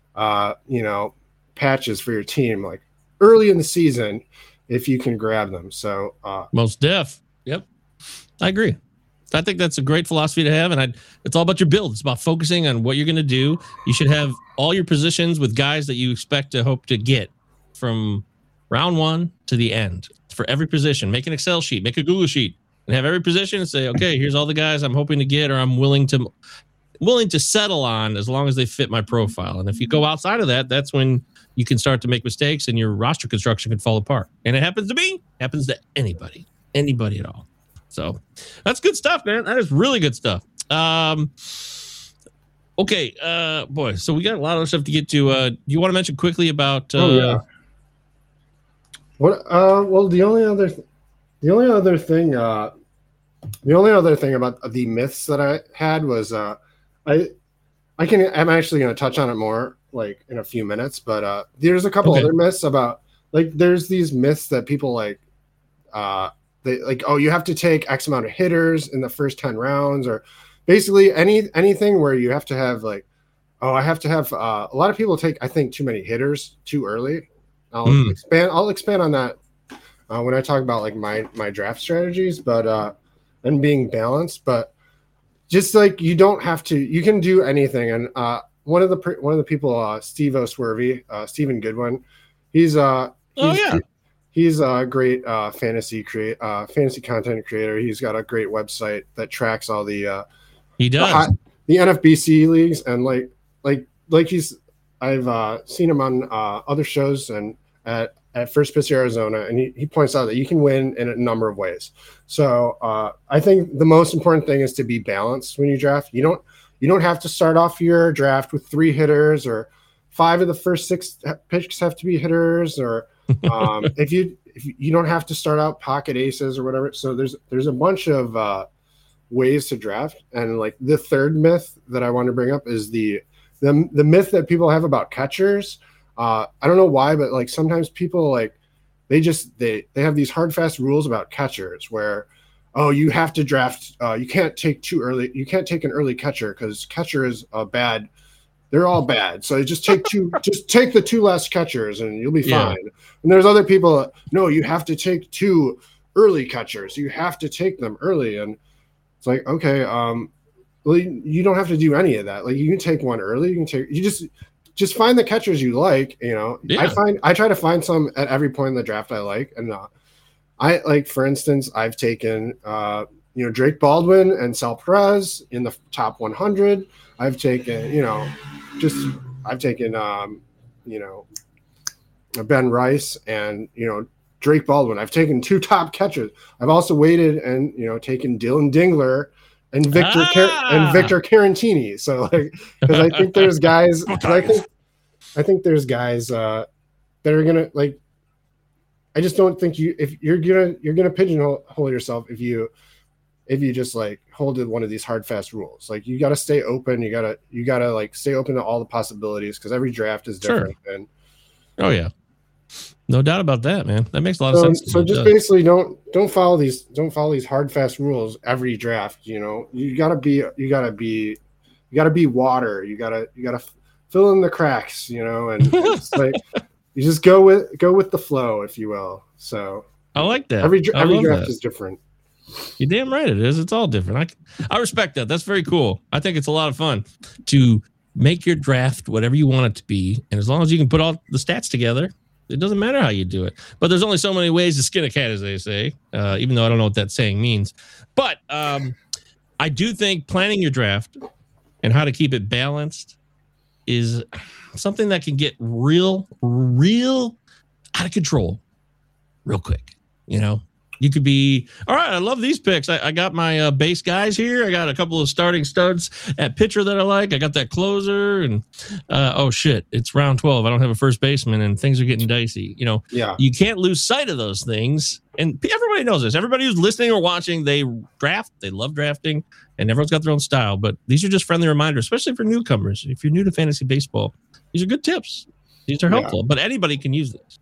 patches for your team like early in the season if you can grab them. So most def. Yep. I agree. I think that's a great philosophy to have, and it's all about your build. It's about focusing on what you're going to do. You should have all your positions with guys that you expect to hope to get from round one to the end for every position. Make an Excel sheet, make a Google sheet, and have every position and say, okay, here's all the guys I'm hoping to get, or I'm willing to settle on as long as they fit my profile. And if you go outside of that, that's when you can start to make mistakes and your roster construction can fall apart. And it happens to me, happens to anybody at all. So that's good stuff, man. That is really good stuff. Okay, boy. So we got a lot of stuff to get to. You want to mention quickly about? What? Well, the only other thing about the myths that I had was I'm actually going to touch on it more like in a few minutes, but there's a couple other myths about like there's these myths that people like they like, oh, you have to take X amount of hitters in the first 10 rounds, or basically anything where you have to have like, oh, I have to have a lot of people take, I think, too many hitters too early. I'll expand on that when I talk about like my draft strategies, but and being balanced, but just like you don't have to, you can do anything. And one of the people, Steve O'Swervey, Stephen Goodwin, he's a great fantasy content creator. He's got a great website that tracks all the he does the NFBC leagues, and like I've seen him on other shows and at First Pitch Arizona, and he points out that you can win in a number of ways. So I think the most important thing is to be balanced when you draft. You don't have to start off your draft with 3 hitters, or 5 of the first 6 picks have to be hitters, or if you don't have to start out pocket aces or whatever. So there's a bunch of ways to draft. And like the third myth that I want to bring up is the myth that people have about catchers. I don't know why, but like sometimes people like they have these hard fast rules about catchers where, oh, you have to draft, you can't take too early, you can't take an early catcher because catcher is bad. They're all bad. So just take just take the 2 last catchers and you'll be fine. And there's other people, no, you have to take 2 early catchers. You have to take them early. And it's like, okay, well, you don't have to do any of that. Like you can take one early. Just find the catchers you like, you know. Yeah. I try to find some at every point in the draft I like. And I like, for instance, I've taken Drake Baldwin and Sal Perez in the top 100. I've taken, Ben Rice and, Drake Baldwin. I've taken 2 top catchers. I've also waited and, taken Dylan Dingler and Victor Carantini. So like, because I think there's guys, I think there's guys that are gonna like. I just don't think you're gonna pigeonhole yourself if you just like hold to one of these hard fast rules. Like you got to stay open. You gotta like stay open to all the possibilities because every draft is different. Sure. And oh yeah, no doubt about that, man. That makes a lot of sense. So just basically don't follow these hard fast rules every draft. You gotta be water. You gotta fill in the cracks. And it's like you just go with the flow, if you will. So I like that. Every draft is different. You're damn right it is. It's all different. I respect that. That's very cool. I think it's a lot of fun to make your draft whatever you want it to be, and as long as you can put all the stats together, it doesn't matter how you do it. But there's only so many ways to skin a cat, as they say, even though I don't know what that saying means. But I do think planning your draft and how to keep it balanced is something that can get real out of control real quick. You could be, all right, I love these picks. I got my base guys here. I got a couple of starting studs at pitcher that I like. I got that closer, and oh shit, it's round 12. I don't have a first baseman, and things are getting dicey. Yeah. You can't lose sight of those things. And everybody knows this. Everybody who's listening or watching, they draft. They love drafting, and everyone's got their own style. But these are just friendly reminders, especially for newcomers. If you're new to fantasy baseball, these are good tips. These are helpful, but anybody can use this.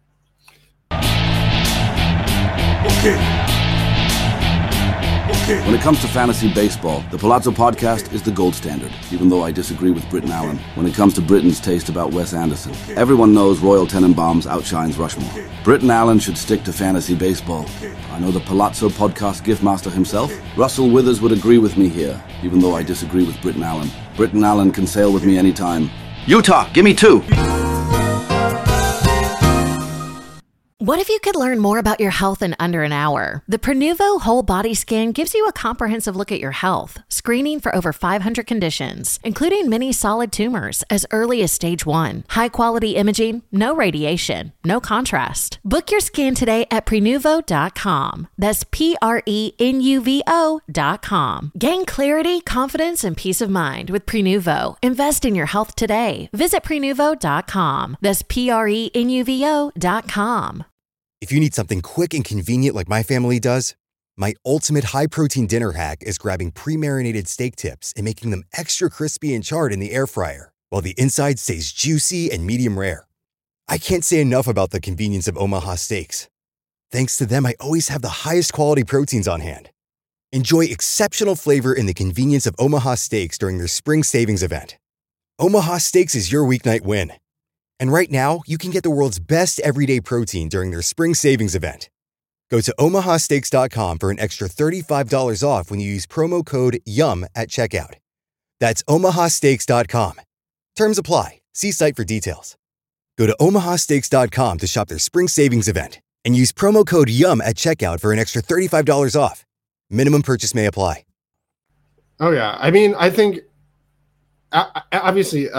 When it comes to fantasy baseball, the Palazzo Podcast is the gold standard, even though I disagree with Britton Allen. When it comes to Britton's taste about Wes Anderson, everyone knows Royal Tenenbaums outshines Rushmore. Britton Allen should stick to fantasy baseball. I know the Palazzo Podcast giftmaster himself, Russell Withers, would agree with me here, even though I disagree with Britton Allen. Britton Allen can sail with me anytime. Utah, give me 2. What if you could learn more about your health in under an hour? The Prenuvo Whole Body Scan gives you a comprehensive look at your health, screening for over 500 conditions, including many solid tumors as early as stage 1. High-quality imaging, no radiation, no contrast. Book your scan today at Prenuvo.com. That's Prenuvo.com. Gain clarity, confidence, and peace of mind with Prenuvo. Invest in your health today. Visit Prenuvo.com. That's Prenuvo.com. If you need something quick and convenient like my family does, my ultimate high-protein dinner hack is grabbing pre-marinated steak tips and making them extra crispy and charred in the air fryer, while the inside stays juicy and medium rare. I can't say enough about the convenience of Omaha Steaks. Thanks to them, I always have the highest quality proteins on hand. Enjoy exceptional flavor in the convenience of Omaha Steaks during their spring savings event. Omaha Steaks is your weeknight win. And right now, you can get the world's best everyday protein during their spring savings event. Go to omahasteaks.com for an extra $35 off when you use promo code YUM at checkout. That's omahasteaks.com. Terms apply. See site for details. Go to omahasteaks.com to shop their spring savings event and use promo code YUM at checkout for an extra $35 off. Minimum purchase may apply. Oh, yeah. I mean, I think, obviously,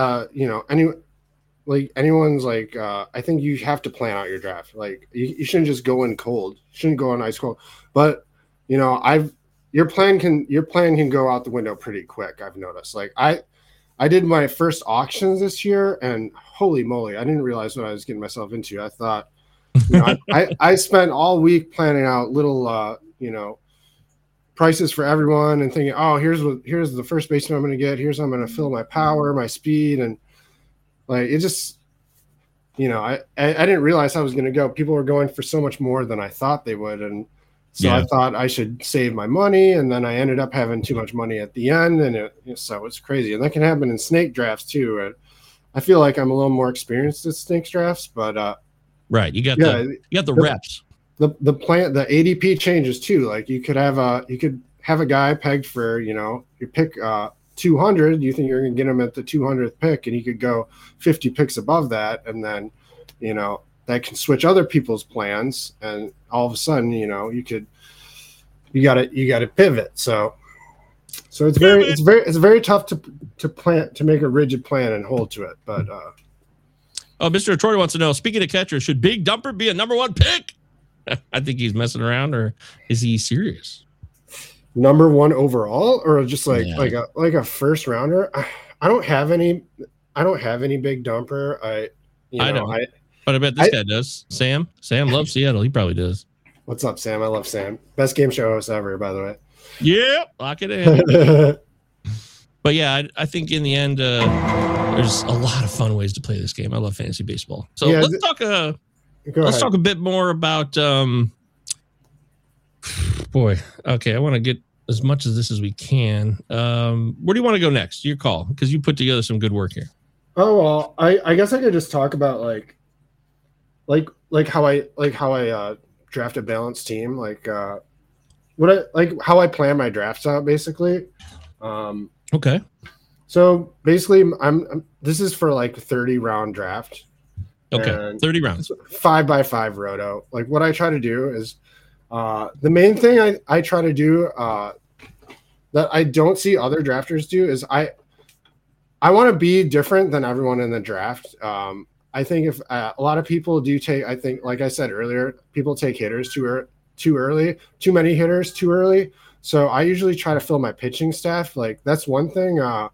anyone's I think you have to plan out your draft. Like you shouldn't just go in cold. You shouldn't go in ice cold. But your plan can go out the window pretty quick. I've noticed. Like I did my first auctions this year, and holy moly, I didn't realize what I was getting myself into. I thought, I spent all week planning out little prices for everyone and thinking, oh, here's the first baseman I'm going to get. Here's how I'm going to fill my power, my speed, and like it just, I didn't realize how I was going to go. People were going for so much more than I thought they would, and so I thought I should save my money, and then I ended up having too much money at the end, and so it's crazy. And that can happen in snake drafts too. I feel like I'm a little more experienced at snake drafts, but right, you got the reps. The ADP changes too. Like you could have a guy pegged for your pick 200, you think you're going to get him at the 200th pick, and he could go 50 picks above that, and then that can switch other people's plans, and all of a sudden you got to pivot. So it's very tough to make a rigid plan and hold to it. But Mr. Troy wants to know, speaking of catcher, should Big Dumper be a number 1 pick? I think he's messing around, or is he serious? Number 1 overall, or just like a first rounder? I don't have any Big Dumper. I don't. But I bet this guy does. Sam loves Seattle. He probably does. What's up, Sam? I love Sam. Best game show host ever, by the way. Yeah, lock it in. But yeah, I think in the end, there's a lot of fun ways to play this game. I love fantasy baseball. So let's talk. Let's talk a bit more about. Boy, okay. I want to get as much of this as we can. Where do you want to go next? Your call, because you put together some good work here. Oh well, I guess I could just talk about like how I draft a balanced team, how I plan my drafts out basically. Okay. So basically, this is for like 30 round draft. Okay, 30 rounds. 5x5 roto. Like what I try to do is the main thing I try to do that I don't see other drafters do is I want to be different than everyone in the draft. I think if a lot of people do take, I think, like I said earlier, people take hitters too early, too many hitters too early. So I usually try to fill my pitching staff. Like that's one thing I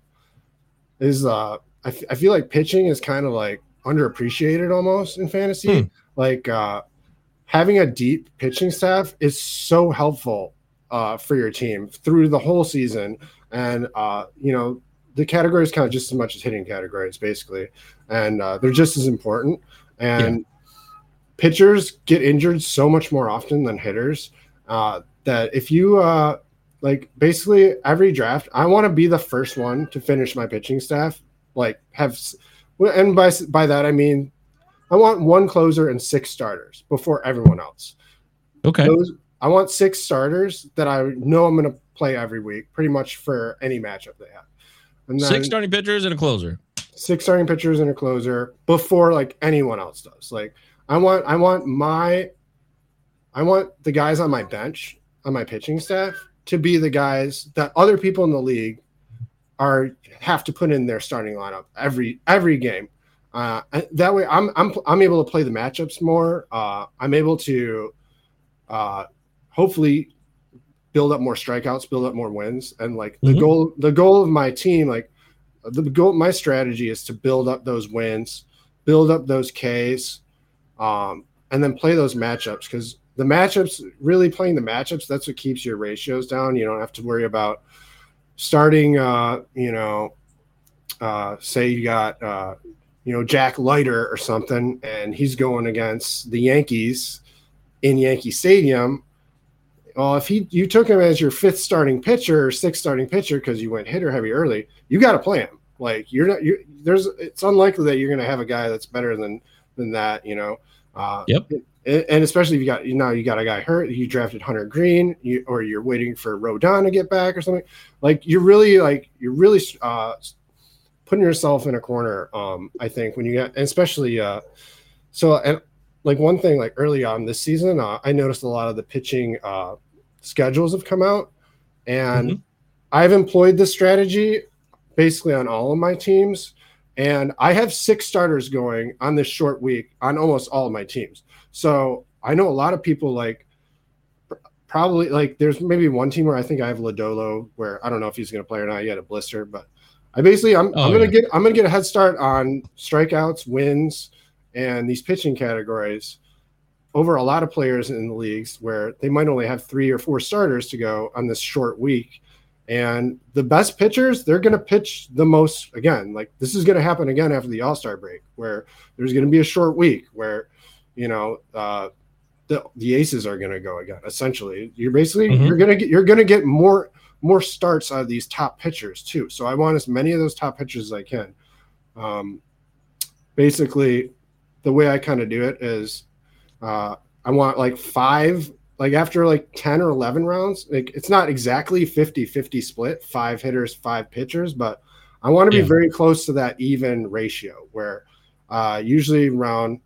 feel like pitching is kind of like underappreciated almost in fantasy. Like having a deep pitching staff is so helpful for your team through the whole season. And, the categories count just as much as hitting categories, basically. And they're just as important. And pitchers get injured so much more often than hitters that if you basically every draft, I want to be the first one to finish my pitching staff. And by that, I mean, I want 1 closer and 6 starters before everyone else. Okay. I want 6 starters that I know I'm going to play every week, pretty much for any matchup they have. And then 6 starting pitchers and a closer. 6 starting pitchers and a closer before like anyone else does. Like I want the guys on my bench, on my pitching staff, to be the guys that other people in the league have to put in their starting lineup every game. That way, I'm able to play the matchups more. I'm able to hopefully build up more strikeouts, build up more wins, and like the goal of my team, like my strategy is to build up those wins, build up those Ks, and then play those matchups, because the matchups, really playing the matchups, that's what keeps your ratios down. You don't have to worry about starting, say you got, Jack Leiter or something, and he's going against the Yankees in Yankee Stadium. Well, if you took him as your fifth starting pitcher or sixth starting pitcher because you went hitter heavy early, you got to play him. Like it's unlikely that you're going to have a guy that's better than that, Yep. And especially if you got a guy hurt, you drafted Hunter Green, or you're waiting for Rodon to get back or something. Like you're really putting yourself in a corner. I think when you get, especially one thing, like early on this season, I noticed a lot of the pitching schedules have come out, and I've employed this strategy basically on all of my teams. And I have 6 starters going on this short week on almost all of my teams. So I know a lot of people probably there's maybe one team where I think I have Lodolo, where I don't know if he's going to play or not. He had a blister, but I'm going to get a head start on strikeouts, wins, and these pitching categories over a lot of players in the leagues where they might only have 3 or 4 starters to go on this short week. And the best pitchers, they're going to pitch the most again. Like this is going to happen again after the All-Star break, where there's going to be a short week where, the aces are going to go again. Essentially, you're basically you're going to get more starts out of these top pitchers too. So I want as many of those top pitchers as I can. Basically, the way I kind of do it is I want 5. Like after 10 or 11 rounds, it's not exactly 50-50 split, 5 hitters, 5 pitchers, but I want to be very close to that even ratio where usually around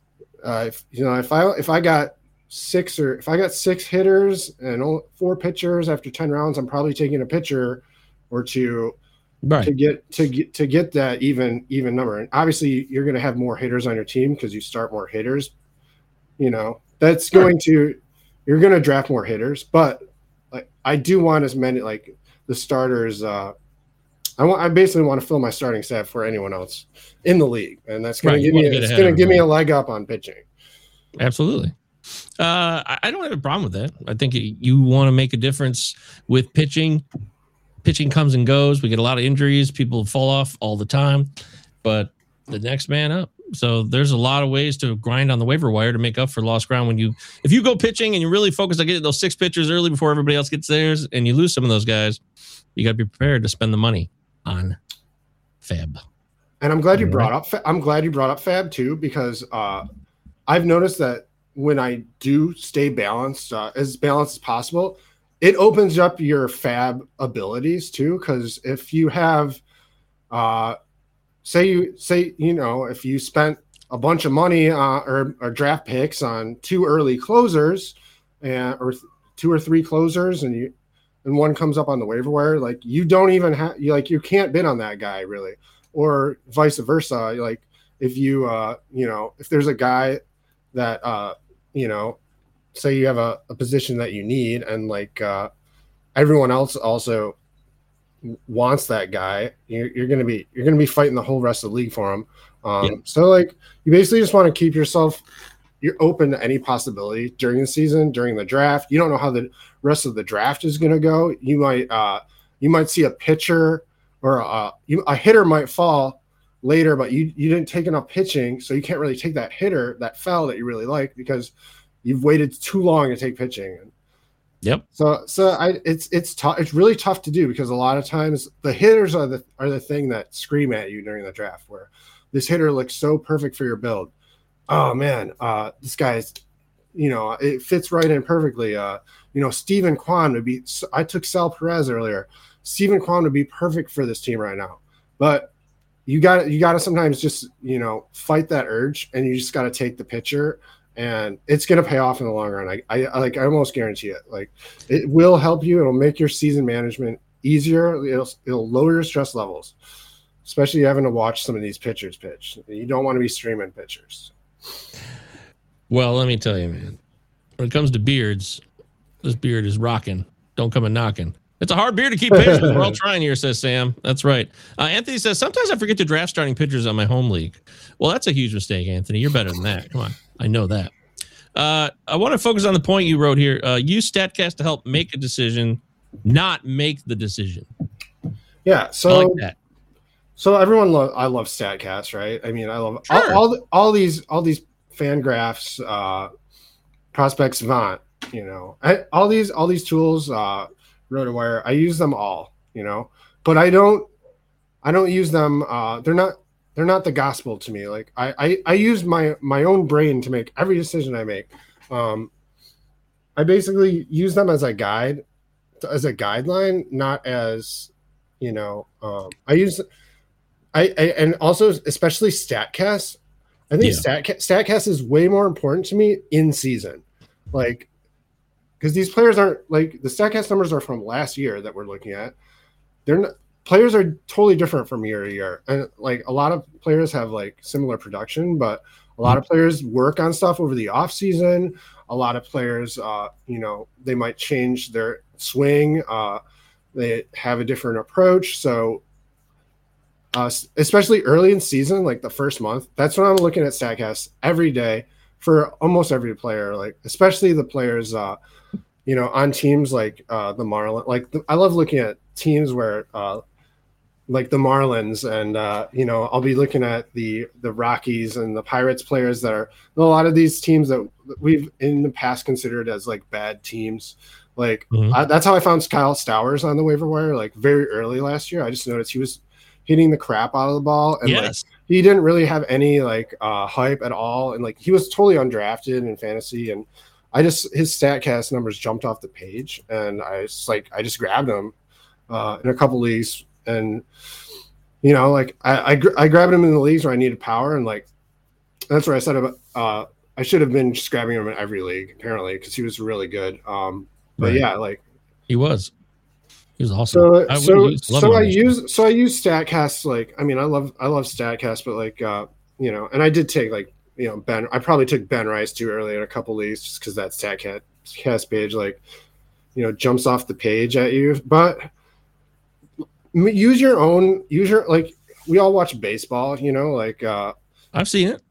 if I got 6 hitters and only 4 pitchers after 10 rounds, I'm probably taking a pitcher or 2 to get that even number. And obviously you're going to have more hitters on your team because you start more hitters. That's going to. You're going to draft more hitters, but I do want as many the starters. I basically want to fill my starting staff for anyone else in the league, and that's going to give me a leg up on pitching. Absolutely. I don't have a problem with that. I think you want to make a difference with pitching. Pitching comes and goes. We get a lot of injuries. People fall off all the time, but the next man up. So there's a lot of ways to grind on the waiver wire to make up for lost ground. If you go pitching and you really focus on getting those 6 pitchers early before everybody else gets theirs, and you lose some of those guys, you got to be prepared to spend the money on Fab. And I'm glad you brought up Fab too, because I've noticed that when I do stay balanced as possible, it opens up your Fab abilities too. Because if you have if you spent a bunch of money or draft picks on 2 early closers or 2 or 3 closers, and one comes up on the waiver wire, you don't even have you can't bid on that guy really, or vice versa. If you if there's a guy that say you have a position that you need, and everyone else also wants that guy, you're gonna be fighting the whole rest of the league for him. So you basically just want to keep yourself, you're open to any possibility during the season, during the draft. You don't know how the rest of the draft is going to go. You might see a pitcher or a hitter might fall later, but you didn't take enough pitching, so you can't really take that hitter that fell that you really like because you've waited too long to take pitching. Yep. So it's tough. It's really tough to do because a lot of times the hitters are the thing that scream at you during the draft, where this hitter looks so perfect for your build. Oh man, this guy's, it fits right in perfectly. Steven Kwan would be. I took Sal Perez earlier. Steven Kwan would be perfect for this team right now, but you got to sometimes just, fight that urge, and you just got to take the pitcher, and it's going to pay off in the long run. I almost guarantee it. Like, it will help you. It'll make your season management easier. It'll lower your stress levels, especially having to watch some of these pitchers pitch. You don't want to be streaming pitchers. Well, let me tell you, man, when it comes to beards, this beard is rocking. Don't come a knocking. It's a hard beard to keep pace with. We're all trying here, says Sam. That's right. Anthony says, sometimes I forget to draft starting pitchers on my home league. Well, that's a huge mistake, Anthony. You're better than that. Come on. I know that. I want to focus on the point you wrote here. Use StatCast to help make a decision, not make the decision. Yeah. So, I like that. So everyone, I love StatCast, right? I mean, I love all these fan graphs, Prospect Savant, all these tools, RotoWire. I use them all, but I don't use them. They're not the gospel to me. Like I use my own brain to make every decision I make. I basically use them as a guideline, not as, and also especially StatCast. I think StatCast is way more important to me in season, like, because these players aren't like the StatCast numbers are from last year that we're looking at. Players are totally different from year to year, and like a lot of players have like similar production, but a lot of players work on stuff over the off season. A lot of players, they might change their swing. They have a different approach, so. Especially early in season, like the first month, that's when I'm looking at StatCast every day for almost every player, like especially the players, on teams like the Marlins. I love looking at teams where, like the Marlins, and I'll be looking at the Rockies and the Pirates players that are a lot of these teams that we've in the past considered as like bad teams. Like that's how I found Kyle Stowers on the waiver wire, like very early last year. I just noticed he was hitting the crap out of the ball, and like he didn't really have any like hype at all, and like he was totally undrafted in fantasy, and his StatCast numbers jumped off the page, and I just grabbed him in a couple leagues, and I grabbed him in the leagues where I needed power, and like that's where I said about I should have been just grabbing him in every league apparently because he was really good. But yeah, like he was awesome. So I use StatCast. Like, I mean, I love StatCast, but like, and I did take like, Ben. I probably took Ben Rice too early in a couple leagues just because that StatCast page like, jumps off the page at you. But use your like. We all watch baseball, like. I've seen it.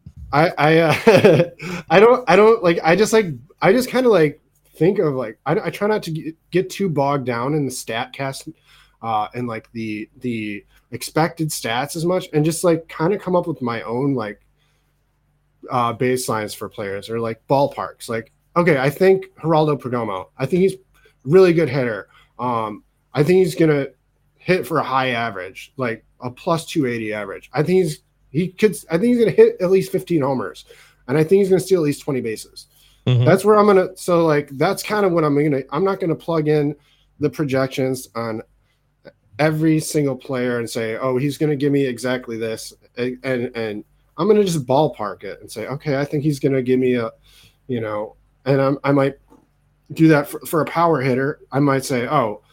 I don't like. I just kind of like. Think of like I try not to get too bogged down in the StatCast and like the expected stats as much, and just like kind of come up with my own like baselines for players or like ballparks. Like, okay, I think Geraldo Perdomo, I think he's a really good hitter. I think he's gonna hit for a high average, like a plus 280 average. I think he's gonna hit at least 15 homers, and I think he's gonna steal at least 20 bases. That's where that's kind of what I'm not going to plug in the projections on every single player and say, oh, he's going to give me exactly this. And I'm going to just ballpark it and say, okay, I think he's going to give me and I might do that for a power hitter. I might say,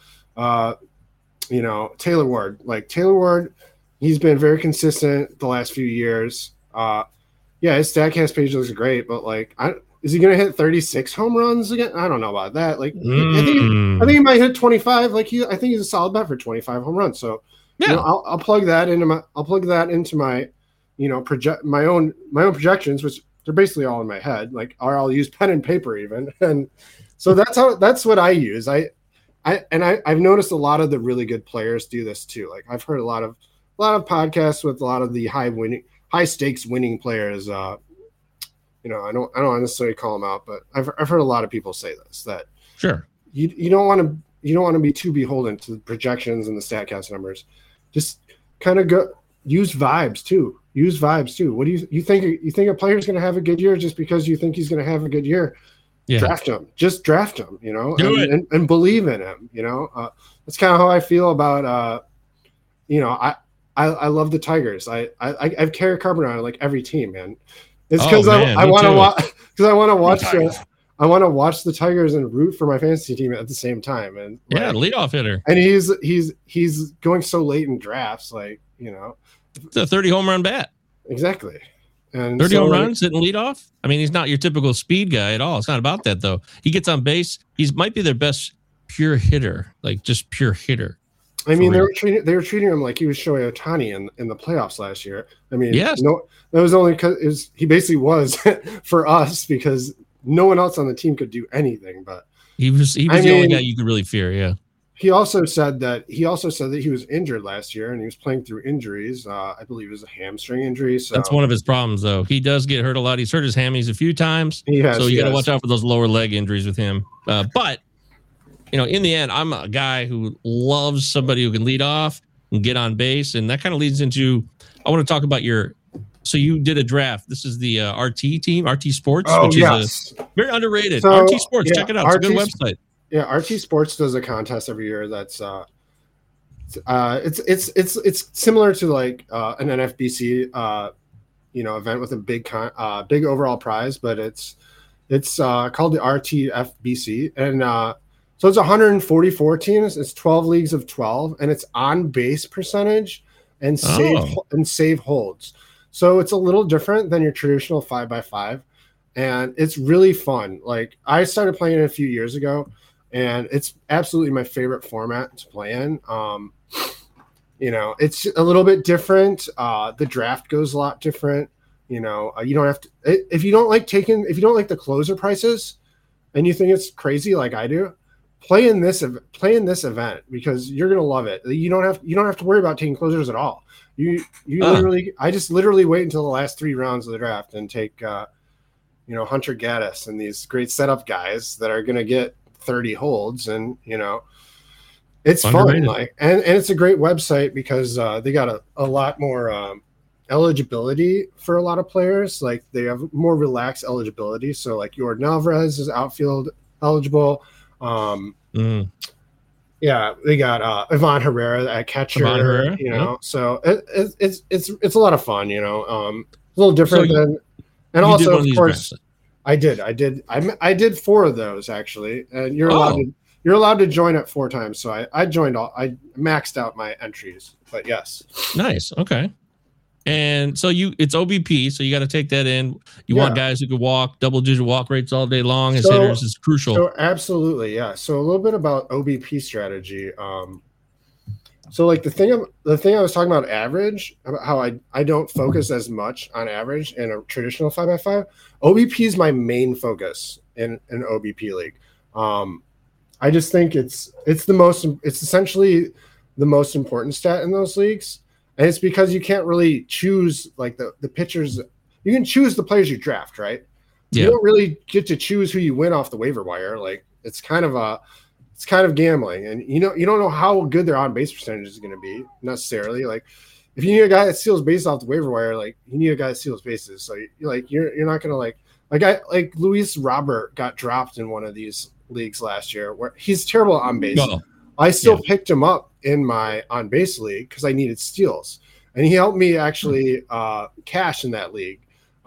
Taylor Ward, he's been very consistent the last few years. His StatCast page looks great, but like, is he going to hit 36 home runs again? I don't know about that. Like, I think he might hit 25. Like I think he's a solid bet for 25 home runs. So, I'll plug that into my, my own projections, which they're basically all in my head. Like, or I'll use pen and paper even. And so that's what I use. I've noticed a lot of the really good players do this too. Like I've heard a lot of podcasts with a lot of the high stakes winning players. I don't necessarily call them out, but I've heard a lot of people say this, that sure you don't want to be too beholden to the projections and the StatCast numbers. Just kind of use vibes too. What do you think? You think a player's going to have a good year just because you think he's going to have a good year? Yeah. Draft him. Just draft him. And believe in him. That's kind of how I feel about. I love the Tigers. I have Kerry Carpenter on like every team, man. It's because Oh, I want to watch because I want to watch Tigers. I want to watch the Tigers and root for my fantasy team at the same time. And Yeah, like, leadoff hitter. and he's going so late in drafts, like, you know. It's a 30 home run bat. Exactly. And 30 so, home like, runs hitting leadoff. I mean, he's not your typical speed guy at all. It's not about that though. He gets on base. He might be their best pure hitter, like just pure hitter. I mean, real. they were treating him like he was Shohei Ohtani in the playoffs last year. I mean, Yes. no, that was only because he basically was for us because no one else on the team could do anything. But He was the only guy you could really fear. Yeah. he also said that he was injured last year and he was playing through injuries. I believe it was a hamstring injury. So That's one of his problems, though. He does get hurt a lot. He's hurt his hammies a few times. He has, so you got to yes. watch out for those lower leg injuries with him. But, you know, in the end, I'm a guy who loves somebody who can lead off and get on base. And that kind of leads into, I want to talk about so you did a draft. This is the RT team, RT Sports, which is very underrated. So, RT Sports, check it out. It's a good website. Yeah, RT Sports does a contest every year that's it's similar to like an NFBC event with a big overall prize, but it's called the RTFBC, and so it's 144 teams. It's 12 leagues of 12, and it's on base percentage and save holds. So it's a little different than your traditional 5x5, and it's really fun. Like, I started playing it a few years ago, and it's absolutely my favorite format to play in. It's a little bit different. The draft goes a lot different. You don't have to, if you don't like the closer prices and you think it's crazy like I do, play in this event because you're going to love it. You don't have to worry about taking closers at all. I just literally wait until the last 3 rounds of the draft and take Hunter Gaddis and these great setup guys that are going to get 30 holds, and it's fun. Like, and it's a great website because they got a lot more eligibility for a lot of players. Like, they have more relaxed eligibility. So like Yordan Alvarez is outfield eligible. Yeah, they got Ivan Herrera at catcher. So it's a lot of fun. A little different than, and also of course I did 4 of those actually, and you're allowed to join at 4 times. So I joined I maxed out my entries, but yes. Nice. Okay. And so it's OBP, so you got to take that in. You want guys who can walk, double-digit walk rates all day long as hitters is crucial. So absolutely, yeah. So a little bit about OBP strategy. So like the thing I was talking about average, about how I don't focus as much on average in a traditional 5x5. OBP is my main focus in an OBP league. I just think it's essentially the most important stat in those leagues. And it's because you can't really choose like the pitchers. You can choose the players you draft, right? Yeah. You don't really get to choose who you win off the waiver wire. Like, it's kind of gambling, and you don't know how good their on base percentage is going to be necessarily. Like, if you need a guy that steals bases off the waiver wire, like, you need a guy that steals bases. So you're not going to like Luis Robert got dropped in one of these leagues last year where he's terrible on base. No. I still picked him up in my on base league because I needed steals, and he helped me actually cash in that league.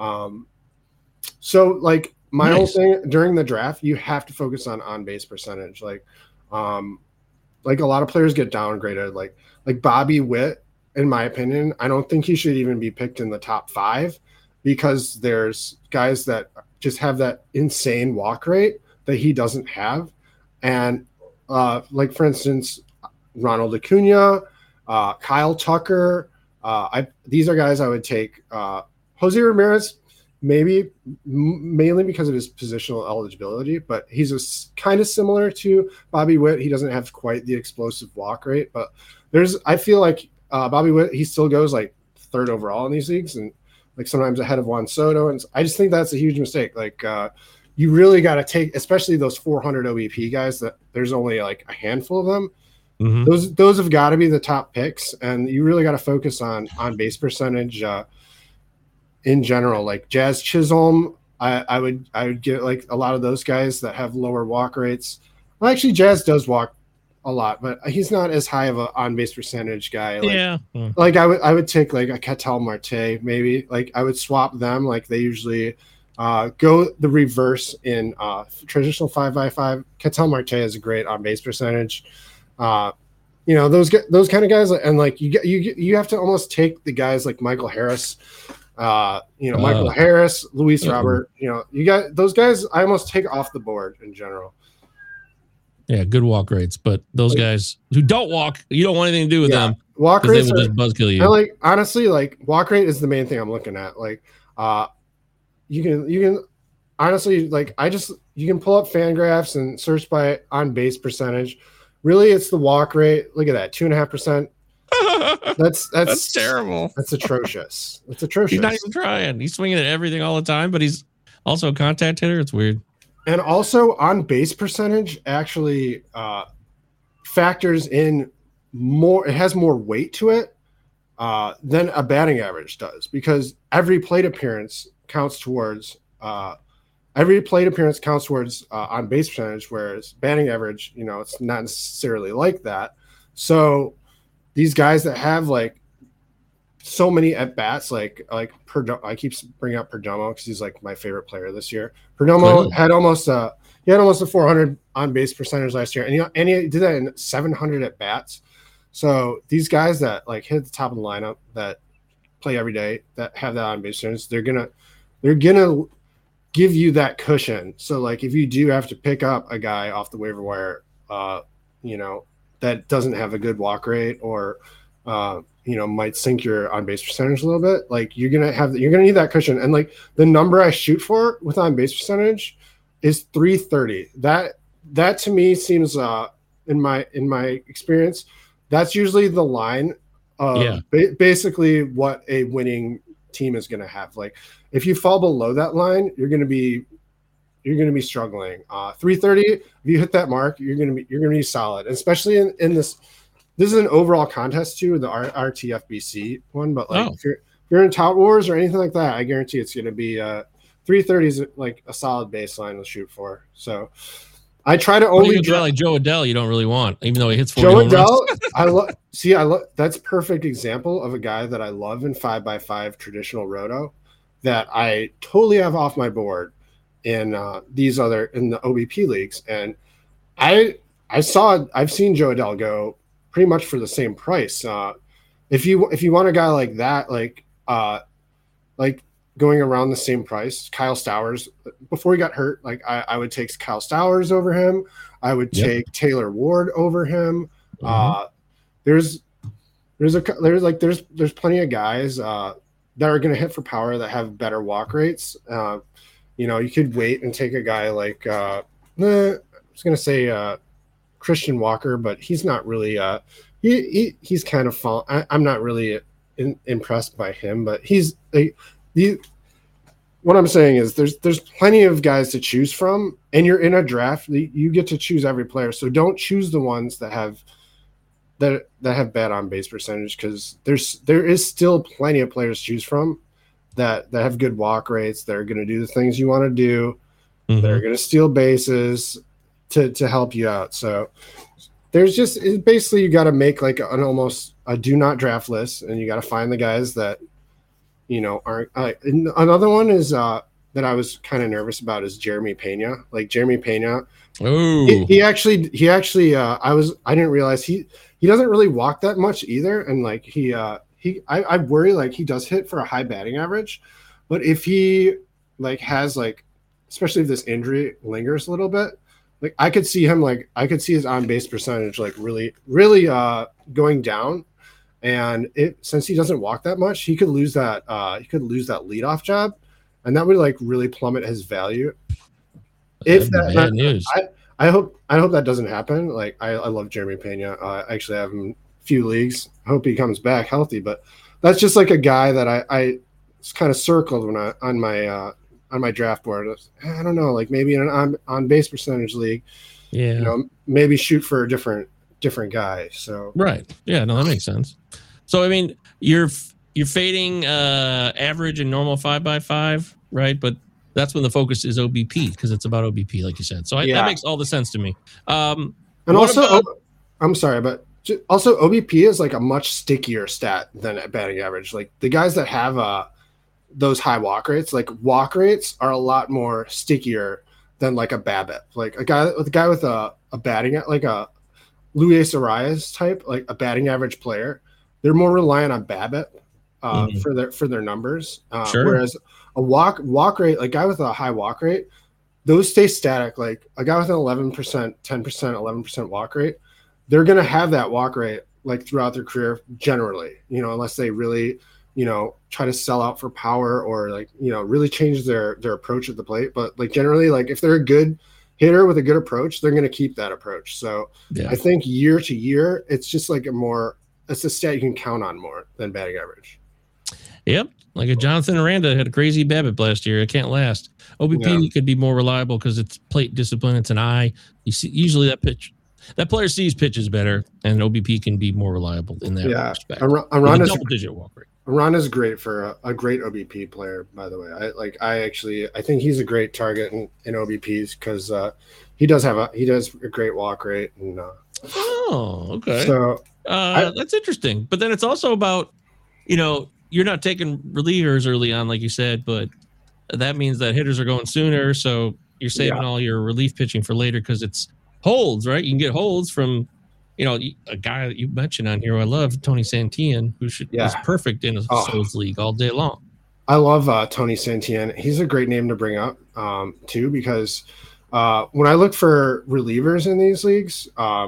So like my whole thing during the draft, you have to focus on base percentage. Like a lot of players get downgraded. Like Bobby Witt, in my opinion, I don't think he should even be picked in the top 5 because there's guys that just have that insane walk rate that he doesn't have, and like for instance, Ronald Acuna, Kyle Tucker. These are guys I would take. Jose Ramirez, maybe mainly because of his positional eligibility, but he's kind of similar to Bobby Witt. He doesn't have quite the explosive walk rate, but I feel like Bobby Witt, he still goes like 3rd overall in these leagues, and like sometimes ahead of Juan Soto. And I just think that's a huge mistake. Like, you really got to take, especially those 400 OBP guys, that there's only like a handful of them. Mm-hmm. Those have got to be the top picks, and you really got to focus on base percentage in general. Like Jazz Chisholm, I would get like a lot of those guys that have lower walk rates. Well, actually, Jazz does walk a lot, but he's not as high of an on-base percentage guy. Like, yeah. Like I would take like a Ketel Marte maybe. Like I would swap them. Like they usually go the reverse in traditional 5x5. Ketel Marte has a great on-base percentage. You know, those kind of guys, and like you have to almost take the guys like Michael Harris. Michael Harris, Luis Robert. You know, you got those guys. I almost take off the board in general. Yeah, good walk rates, but those guys who don't walk, you don't want anything to do with them. Walk rates they will just buzzkill you. I like, honestly, like walk rate is the main thing I'm looking at. Like, you can honestly, like, you can pull up Fangraphs and search by on base percentage. Really, it's the walk rate. Look at that, 2.5%. That's terrible. That's atrocious. It's atrocious. He's not even trying. He's swinging at everything all the time, but he's also a contact hitter. It's weird. And also on base percentage actually factors in more. It has more weight to it than a batting average does, because every plate appearance counts towards on base percentage, whereas batting average, you know, it's not necessarily like that. So these guys that have like so many at bats, like I keep bringing up Perdomo because he's like my favorite player this year. Perdomo had almost a 400 on base percentage last year, and he did that in 700 at bats. So these guys that like hit the top of the lineup, that play every day, that have that on base percentage, they're gonna give you that cushion. So like if you do have to pick up a guy off the waiver wire, that doesn't have a good walk rate, or might sink your on base percentage a little bit, like you're gonna need that cushion. And like the number I shoot for with on base percentage is 330. That to me seems in my experience, that's usually the line of basically what a winning team is going to have. Like if you fall below that line, you're going to be struggling. 330, if you hit that mark, you're going to be solid, especially in this. This is an overall contest too, the RTFBC one, but like if you're in Tout Wars or anything like that, I guarantee it's going to be 330 is like a solid baseline to shoot for. So I try to only like Joe Adell. You don't really want, even though he hits 40 Joe home Adell. I love. That's a perfect example of a guy that I love in 5x5 traditional roto that I totally have off my board in the OBP leagues. And I've seen Joe Adell go pretty much for the same price. If you want a guy like that, like going around the same price, Kyle Stowers, before he got hurt, like I would take Kyle Stowers over him. I would take Taylor Ward over him. There's plenty of guys that are going to hit for power that have better walk rates. You could wait and take a guy like I was going to say Christian Walker, but he's not really he's kind of I'm not really impressed by him, but what I'm saying is there's plenty of guys to choose from, and you're in a draft. You get to choose every player, so don't choose the ones that have bad on base percentage, because there is still plenty of players to choose from that have good walk rates, that are going to do the things you want to do, that are going to steal bases to help you out. So basically you got to make like almost a do not draft list, and you got to find the guys that aren't. Another one is that I was kind of nervous about is Jeremy Pena. Like Jeremy Pena, he actually I didn't realize he doesn't really walk that much either, and like I worry like he does hit for a high batting average, but if he like has like, especially if this injury lingers a little bit, like I could see his on base percentage like really going down. And since he doesn't walk that much, he could lose that leadoff job, and that would like really plummet his value. Bad news. I hope that doesn't happen. Like I love Jeremy Pena. I actually have him in a few leagues. I hope he comes back healthy. But that's just like a guy that I kind of circled when on my draft board. I don't know, like maybe in an on base percentage league, maybe shoot for a different guy. So right, yeah, no, that makes sense. So I mean, you're fading average and normal 5x5, right? But that's when the focus is OBP, because it's about OBP, like you said. So that makes all the sense to me. And also, I'm sorry, but also OBP is like a much stickier stat than batting average. Like the guys that have those high walk rates, like walk rates are a lot more stickier than like a BABIP. Like a guy with a batting, like a Luis Arias type, like a batting average player, they're more reliant on BABIP for their numbers. Sure. Whereas a walk rate, like a guy with a high walk rate, those stay static. Like a guy with an 11%, 10%, 11% walk rate, they're going to have that walk rate like throughout their career generally, unless they really, try to sell out for power or like, really change their approach at the plate. But like generally, like if they're a good hitter with a good approach, they're going to keep that approach. So I think year to year, it's just like it's a stat you can count on more than batting average. Yep. Like a Jonathan Aranda had a crazy BABIP last year. It can't last. OBP could be more reliable because it's plate discipline. It's an eye. You see, usually that player sees pitches better, and OBP can be more reliable in that respect. Aranda's double-digit walk rate. Aranda's great for a great OBP player, by the way. I think he's a great target in OBPs because he does a great walk rate. And, okay. So that's interesting. But then it's also about, you're not taking relievers early on, like you said, but that means that hitters are going sooner. So you're saving all your relief pitching for later because it's holds, right? You can get holds from, a guy that you mentioned on here who I love, Tony Santillan, who is perfect in a Souls league all day long. I love Tony Santillan. He's a great name to bring up too, because when I look for relievers in these leagues,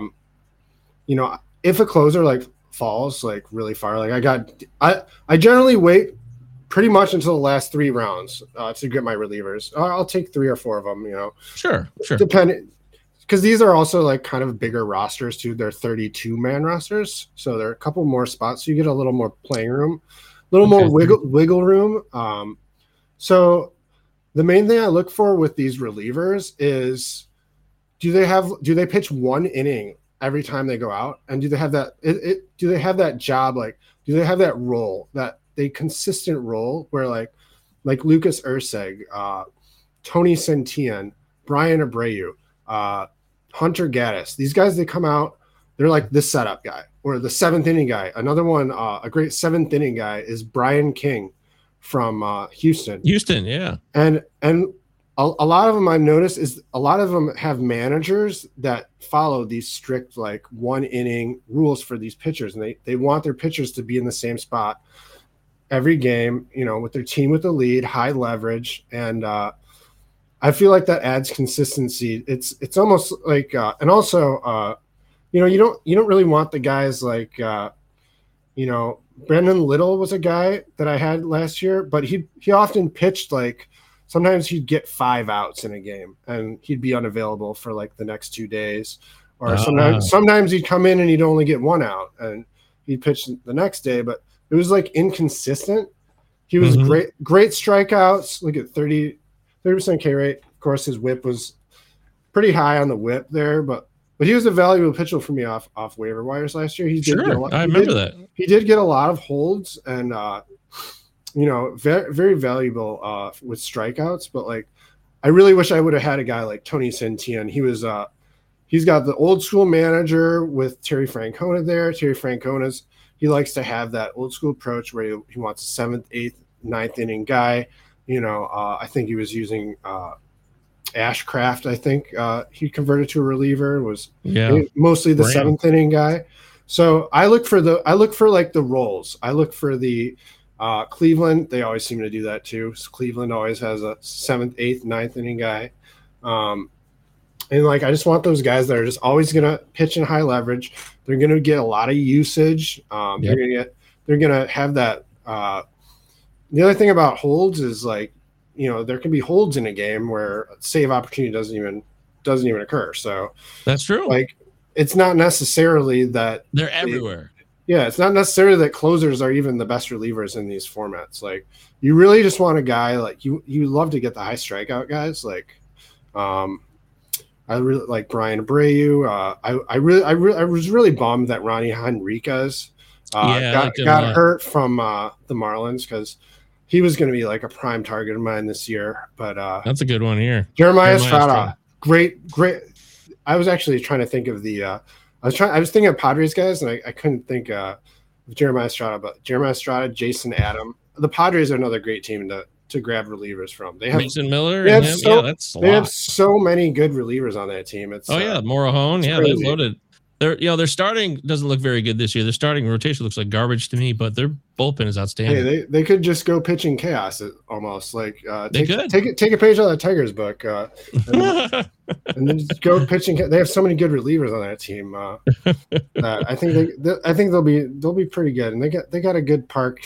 if a closer like falls like really far, like I generally wait pretty much until the last 3 rounds to get my relievers. I'll take 3 or 4 of them, Sure. Depending, because these are also like kind of bigger rosters too. They're 32-man rosters, so there are a couple more spots, so you get a little more playing room, a little more wiggle room. So the main thing I look for with these relievers is do they pitch 1 inning every time they go out, and do they have that do they have that job, like do they have that role, that they consistent role where like Lucas Erceg, Tony Santillan, Brian Abreu, Hunter Gaddis, these guys, they come out, they're like the setup guy or the 7th inning guy. Another one, a great 7th inning guy is Brian King from Houston. Yeah. And a lot of them I've noticed is a lot of them have managers that follow these strict like 1 inning rules for these pitchers, and they want their pitchers to be in the same spot every game, with their team with the lead, high leverage, and I feel like that adds consistency. It's almost like and also you don't really want the guys like Brendan Little was a guy that I had last year, but he often pitched like sometimes he'd get 5 outs in a game and he'd be unavailable for like the next 2 days, or sometimes he'd come in and he'd only get 1 out and he'd pitch the next day, but it was like inconsistent. He was great strikeouts. Look at 30% K rate. Of course, his whip was pretty high on the whip there, but he was a valuable pitcher for me off waiver wires last year. I remember that. He did get a lot of holds and very, very valuable with strikeouts. But like, I really wish I would have had a guy like Tony Santillan. He's got the old school manager with Terry Francona there. Terry Francona's, he likes to have that old school approach where he wants a 7th, 8th, 9th inning guy. I think he was using Ashcraft. I think he converted to a reliever. Was mostly the 7th inning guy. So I look for like the roles. I look for the Cleveland. They always seem to do that too. So Cleveland always has a 7th, 8th, 9th inning guy. And like I just want those guys that are just always gonna pitch in high leverage. They're gonna get a lot of usage. They're gonna have that. The other thing about holds is like, there can be holds in a game where a save opportunity doesn't even occur. So that's true. Like, it's not necessarily that they're everywhere. It's not necessarily that closers are even the best relievers in these formats. Like, you really just want a guy like you love to get the high strikeout guys. Like, I really like Brian Abreu. I was really bummed that Ronnie Henriquez got hurt from the Marlins, because he was going to be like a prime target of mine this year. But that's a good one here. Jeremiah Estrada, great. I was actually trying to think of the I was thinking of Padres guys, and I couldn't think of Jeremiah Estrada, but Jeremiah Estrada, Jason Adam. The Padres are another great team to grab relievers from. They have Mason Miller. They have, that's they have so many good relievers on that team. It's Morahone. Yeah, crazy. they're loaded. Their starting doesn't look very good this year. Their starting rotation looks like garbage to me, but their bullpen is outstanding. Hey, they could just go pitching chaos almost. Like they could take a page out of the Tigers book and then just go pitching. They have so many good relievers on that team. I think they'll be pretty good, and they got a good park.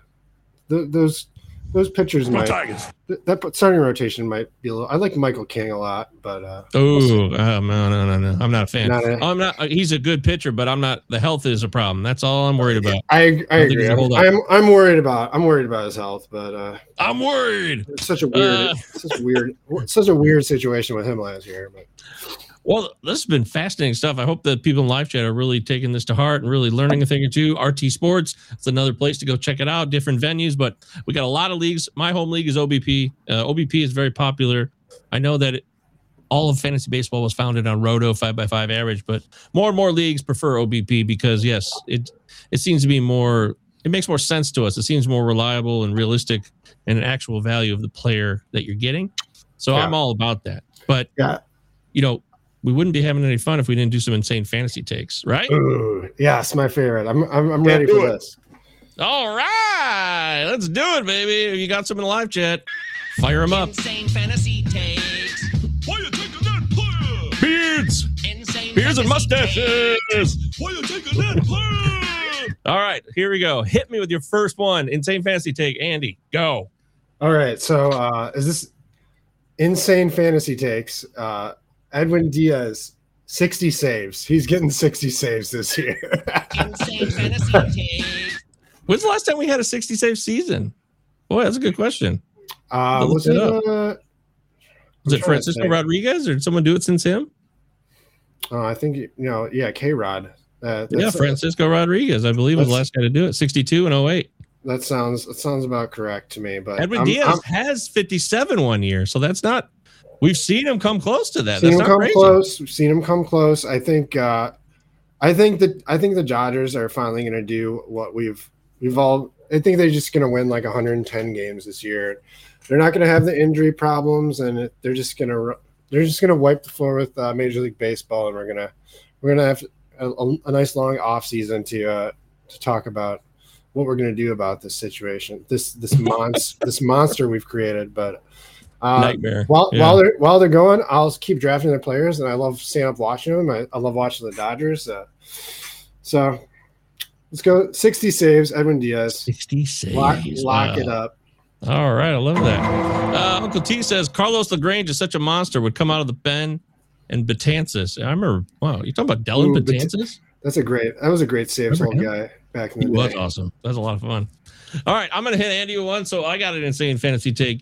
Those pitchers that starting rotation might be a little. I like Michael King a lot, but no, I'm not a fan. I'm not. He's a good pitcher, but I'm not. The health is a problem. That's all I'm worried about. I agree. I'm worried about his health, but I'm worried. It's such a weird situation with him last year. But. Well, this has been fascinating stuff. I hope that people in live chat are really taking this to heart and really learning a thing or two. RT Sports, it's another place to go check it out, different venues, but we got a lot of leagues. My home league is OBP. OBP is very popular. I know that all of fantasy baseball was founded on Roto 5x5 average, but more and more leagues prefer OBP because, yes, it seems to be more – it makes more sense to us. It seems more reliable and realistic and an actual value of the player that you're getting. So I'm all about that. But, we wouldn't be having any fun if we didn't do some insane fantasy takes, right? Ooh, yes, my favorite. I'm ready for this. All right, let's do it, baby. If you got some in the live chat, fire them up. Insane fantasy takes. Why you taking that player? Beards. Insane Beards and mustaches. Why you taking that player? All right, here we go. Hit me with your first one. Insane fantasy take. Andy, go. All right, so is this insane fantasy takes? Edwin Diaz, 60 saves. He's getting 60 saves this year. Insane fantasy takes. When's the last time we had a 60 save season? Boy, that's a good question. Was it Francisco Rodriguez, or did someone do it since him? I think K-Rod. Francisco Rodriguez, I believe, was the last guy to do it. 62 and 08. That sounds about correct to me. But Edwin Diaz has 57 one year, so that's not. We've seen him come close to that. We've seen him come close. I think the Dodgers are finally going to do what we've all. I think they're just going to win like 110 games this year. They're not going to have the injury problems, and they're just going to wipe the floor with Major League Baseball, and we're going to have a nice long off season to talk about what we're going to do about this situation, this monster we've created, but. Nightmare. While they're going, I'll keep drafting their players, and I love staying up watching them. I love watching the Dodgers. So let's go 60 saves, Edwin Diaz. 60 saves. Lock it up. All right, I love that. Uncle T says Carlos LaGrange is such a monster. Would come out of the pen and Betances. I remember. Wow, you talking about Dylan Betances? That was a great saves hole guy back in the day. That's awesome. That was a lot of fun. All right, I'm gonna hit Andy with one. So I got an insane fantasy take.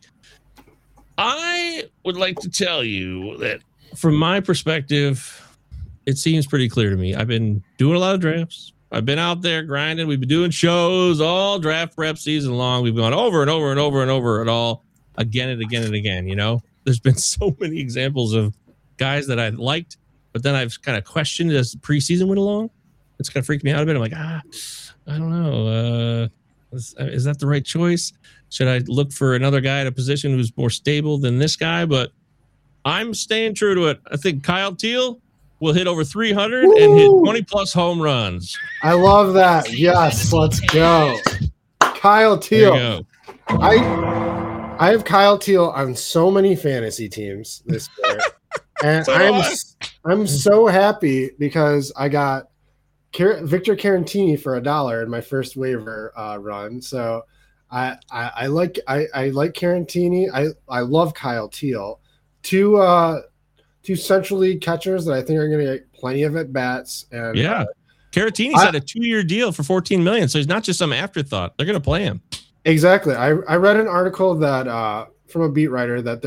I would like to tell you that from my perspective, it seems pretty clear to me. I've been doing a lot of drafts. I've been out there grinding. We've been doing shows all draft prep season long. We've gone over and over and over and over it all again and again and again. There's been so many examples of guys that I liked, but then I've kind of questioned as the preseason went along. It's kind of freaked me out a bit. I'm like, I don't know. Is that the right choice? Should I look for another guy at a position who's more stable than this guy? But I'm staying true to it. I think Kyle Teal will hit over 300 and hit 20-plus home runs. I love that. Yes, let's go. Kyle Teal. I have Kyle Teal on so many fantasy teams this year. And I'm so happy because I got Victor Caratini for $1 in my first waiver run. So I like Caratini. I love Kyle Teal. Two Central League catchers that I think are going to get plenty of at bats. And Caratini's had a 2-year deal for $14 million, so he's not just some afterthought. They're going to play him. Exactly. I read an article that from a beat writer that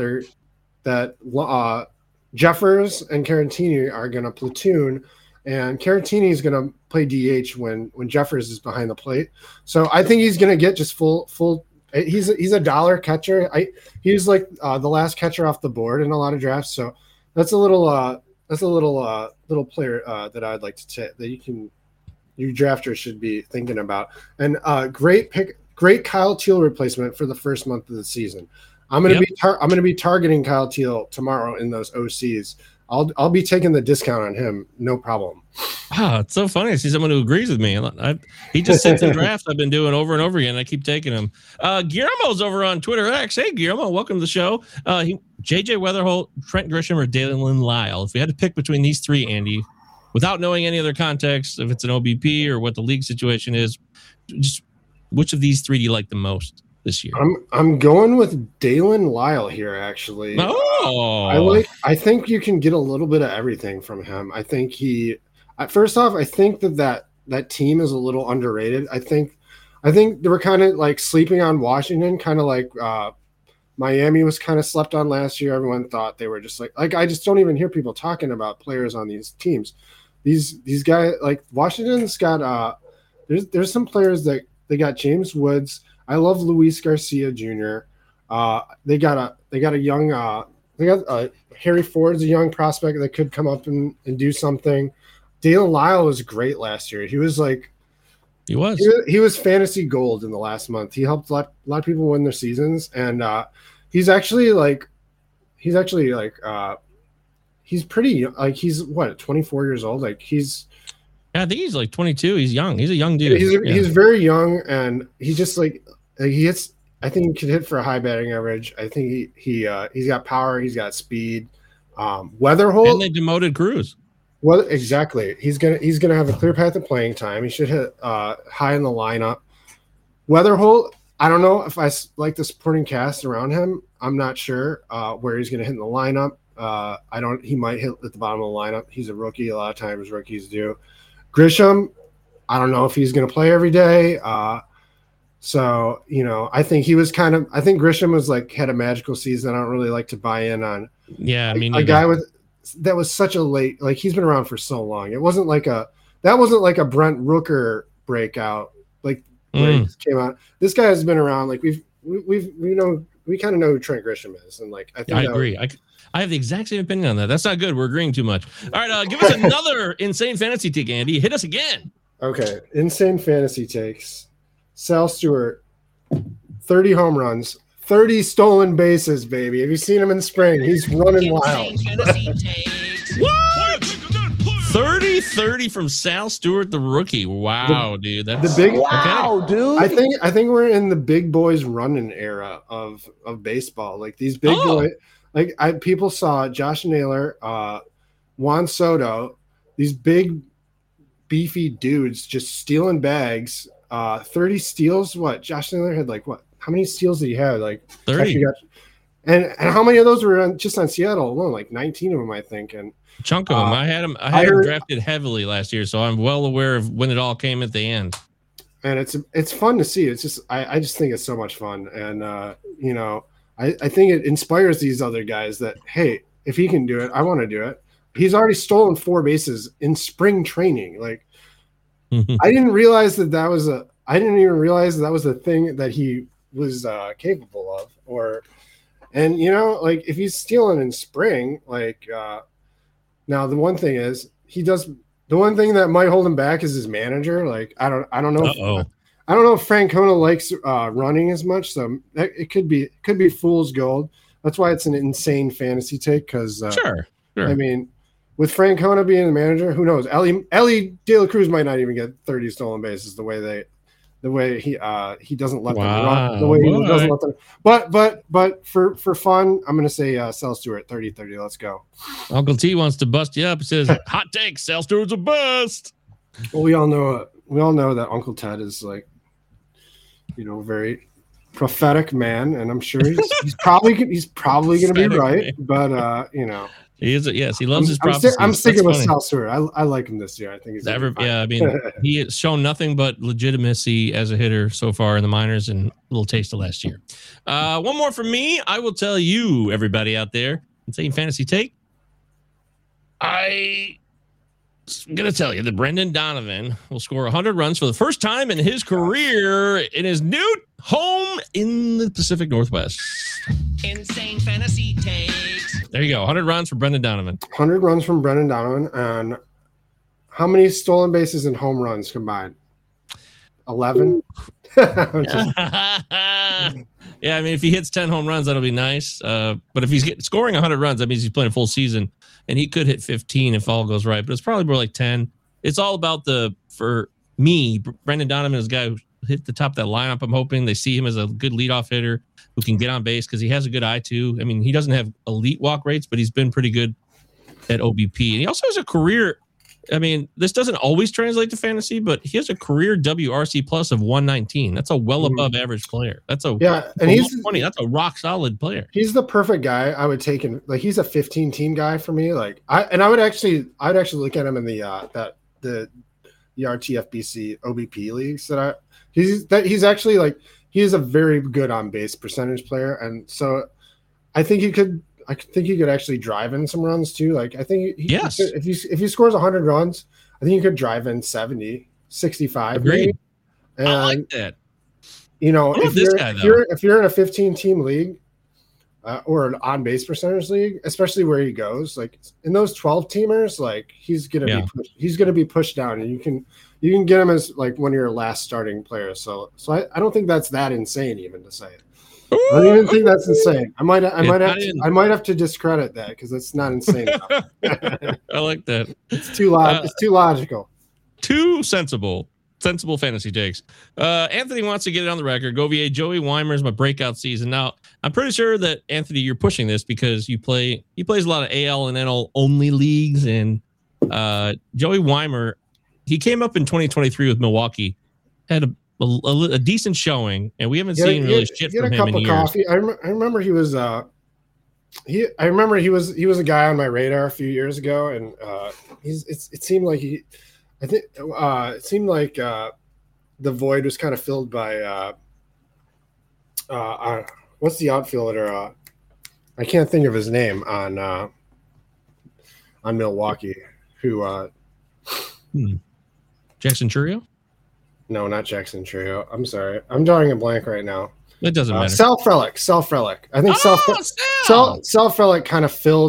Jeffers and Caratini are going to platoon, and Caratini is going to play DH when Jeffers is behind the plate. So I think he's going to get just full. He's a dollar catcher. He's like the last catcher off the board in a lot of drafts. So that's a little little player that I'd like to take that you drafters should be thinking about. And great Kyle Teal replacement for the first month of the season. I'm gonna be targeting Kyle Teal tomorrow in those OCs. I'll be taking the discount on him, no problem. Ah, it's so funny. I see someone who agrees with me. He just sent the drafts I've been doing over and over again. I keep taking him. Guillermo's over on Twitter X. Hey, Guillermo, welcome to the show. JJ Weatherholt, Trent Grisham, or Dalen Lyle. If we had to pick between these three, Andy, without knowing any other context, if it's an OBP or what the league situation is, just which of these three do you like the most this year? I'm going with Dalen Lyle here, actually. Oh, I think you can get a little bit of everything from him. I think first off, I think that team is a little underrated. I think they were kind of like sleeping on Washington, kind of like Miami was kind of slept on last year. Everyone thought they were just like I just don't even hear people talking about players on these teams. These guys, like Washington's got there's some players that they got. James Woods. I love Luis Garcia Jr. They got a young Harry Ford's a young prospect that could come up and do something. Dalen Lyle was great last year. He was fantasy gold in the last month. He helped a lot of people win their seasons, and he's pretty he's what, 24 years old. Like I think he's like 22. He's young. He's a young dude. He's very young, and he just he hits. I think he could hit for a high batting average. I think he's got power. He's got speed. Weatherholt, and they demoted Cruz. Well, exactly. He's gonna have a clear path to playing time. He should hit high in the lineup. Weatherholt, I don't know if I like the supporting cast around him. I'm not sure where he's gonna hit in the lineup. He might hit at the bottom of the lineup. He's a rookie. A lot of times rookies do. Grisham, I don't know if he's gonna play every day. So, I think Grisham was had a magical season. I don't really like to buy in on a guy that was such a late, he's been around for so long. It wasn't like a Brent Rooker breakout, where he just came out. This guy has been around. We kind of know who Trent Grisham is. And I agree. I have the exact same opinion on that. That's not good. We're agreeing too much. All right. Give us another insane fantasy take, Andy. Hit us again. Okay. Insane fantasy takes. Sal Stewart, 30 home runs, 30 stolen bases, baby. Have you seen him in spring? He's running wild. What? 30 from Sal Stewart, the rookie. Wow, dude. That's the big dude. I think we're in the big boys running era of baseball. These big boys, people saw Josh Naylor, Juan Soto, these big beefy dudes just stealing bags. 30 steals. What Josh Naylor had how many steals did he have? 30. And how many of those were just on Seattle alone? 19 of them, I think. And a chunk of them. I had him drafted heavily last year, so I'm well aware of when it all came at the end. And it's fun to see. It's just I just think it's so much fun. And I think it inspires these other guys that, hey, if he can do it, I want to do it. He's already stolen 4 bases in spring training. I didn't realize that was I didn't even realize that was the thing that he was capable of. If he's stealing in spring, now the one thing is the one thing that might hold him back is his manager. I don't know. I don't know if Francona likes running as much, so it could be fool's gold. That's why it's an insane fantasy take. Because sure. I mean, with Francona being the manager, who knows? Ellie De La Cruz might not even get 30 stolen bases the way he doesn't let them run. The way he doesn't let them. But for fun, I'm gonna say Sal Stewart 30-30. Let's go. Uncle T wants to bust you up. He says, "Hot take, Sal Stewart's a bust." Well, we all know that Uncle Ted is a very prophetic man, and I'm sure he's probably gonna be right. But he is. Yes, he loves his prophecies. I'm sticking with Sal Stewart. I like him this year. I think he's he has shown nothing but legitimacy as a hitter so far in the minors, and a little taste of last year. One more from me. I will tell you, everybody out there, insane fantasy take. I'm going to tell you that Brendan Donovan will score 100 runs for the first time in his career in his new home in the Pacific Northwest. Insane fantasy takes. There you go. 100 runs for Brendan Donovan. 100 runs from Brendan Donovan. And how many stolen bases and home runs combined? 11. Yeah, I mean, if he hits 10 home runs, that'll be nice. But if he's scoring 100 runs, that means he's playing a full season, and he could hit 15 if all goes right. But it's probably more like 10. It's all about for me, Brendan Donovan is a guy who hit the top of that lineup. I'm hoping they see him as a good leadoff hitter who can get on base because he has a good eye too. I mean, he doesn't have elite walk rates, but he's been pretty good at OBP. And he also has a career. I mean, this doesn't always translate to fantasy, but he has a career WRC plus of 119. That's a well above average player. That's and he's 20. That's a rock solid player. He's the perfect guy I would take in. Like, he's a 15 team guy for me. Like, I'd actually look at him in the RTFBC OBP leagues he's actually like, he is a very good on base percentage player, and so I think he could actually drive in some runs too. Like, I think if he scores 100 runs, I think he could drive in 70, 65. Agreed. And, I like that. You know, if you're in a 15 team league or an on base percentage league, especially where he goes, like in those 12 teamers, like he's gonna be pushed down, and you can get him as like one of your last starting players. So I don't think that's that insane even to say it. I don't even think that's insane. I might have to discredit that because it's not insane enough. I like that. It's too logical. Too sensible fantasy takes. Anthony wants to get it on the record. Govier, Joey Weimer's my breakout season. Now, I'm pretty sure that Anthony, you're pushing this because he plays a lot of AL and NL only leagues, and Joey Weimer, he came up in 2023 with Milwaukee, had a decent showing, and we haven't seen really shit from him in years. Coffee. I remember he was he was a guy on my radar a few years ago, and it seemed like the void was kind of filled by what's the outfielder? I can't think of his name on Milwaukee. Who? Jackson Chourio? No, not Jackson Chourio. I'm sorry. I'm drawing a blank right now. It doesn't matter. Sal Frelick. I think Sal Frelick kind of filled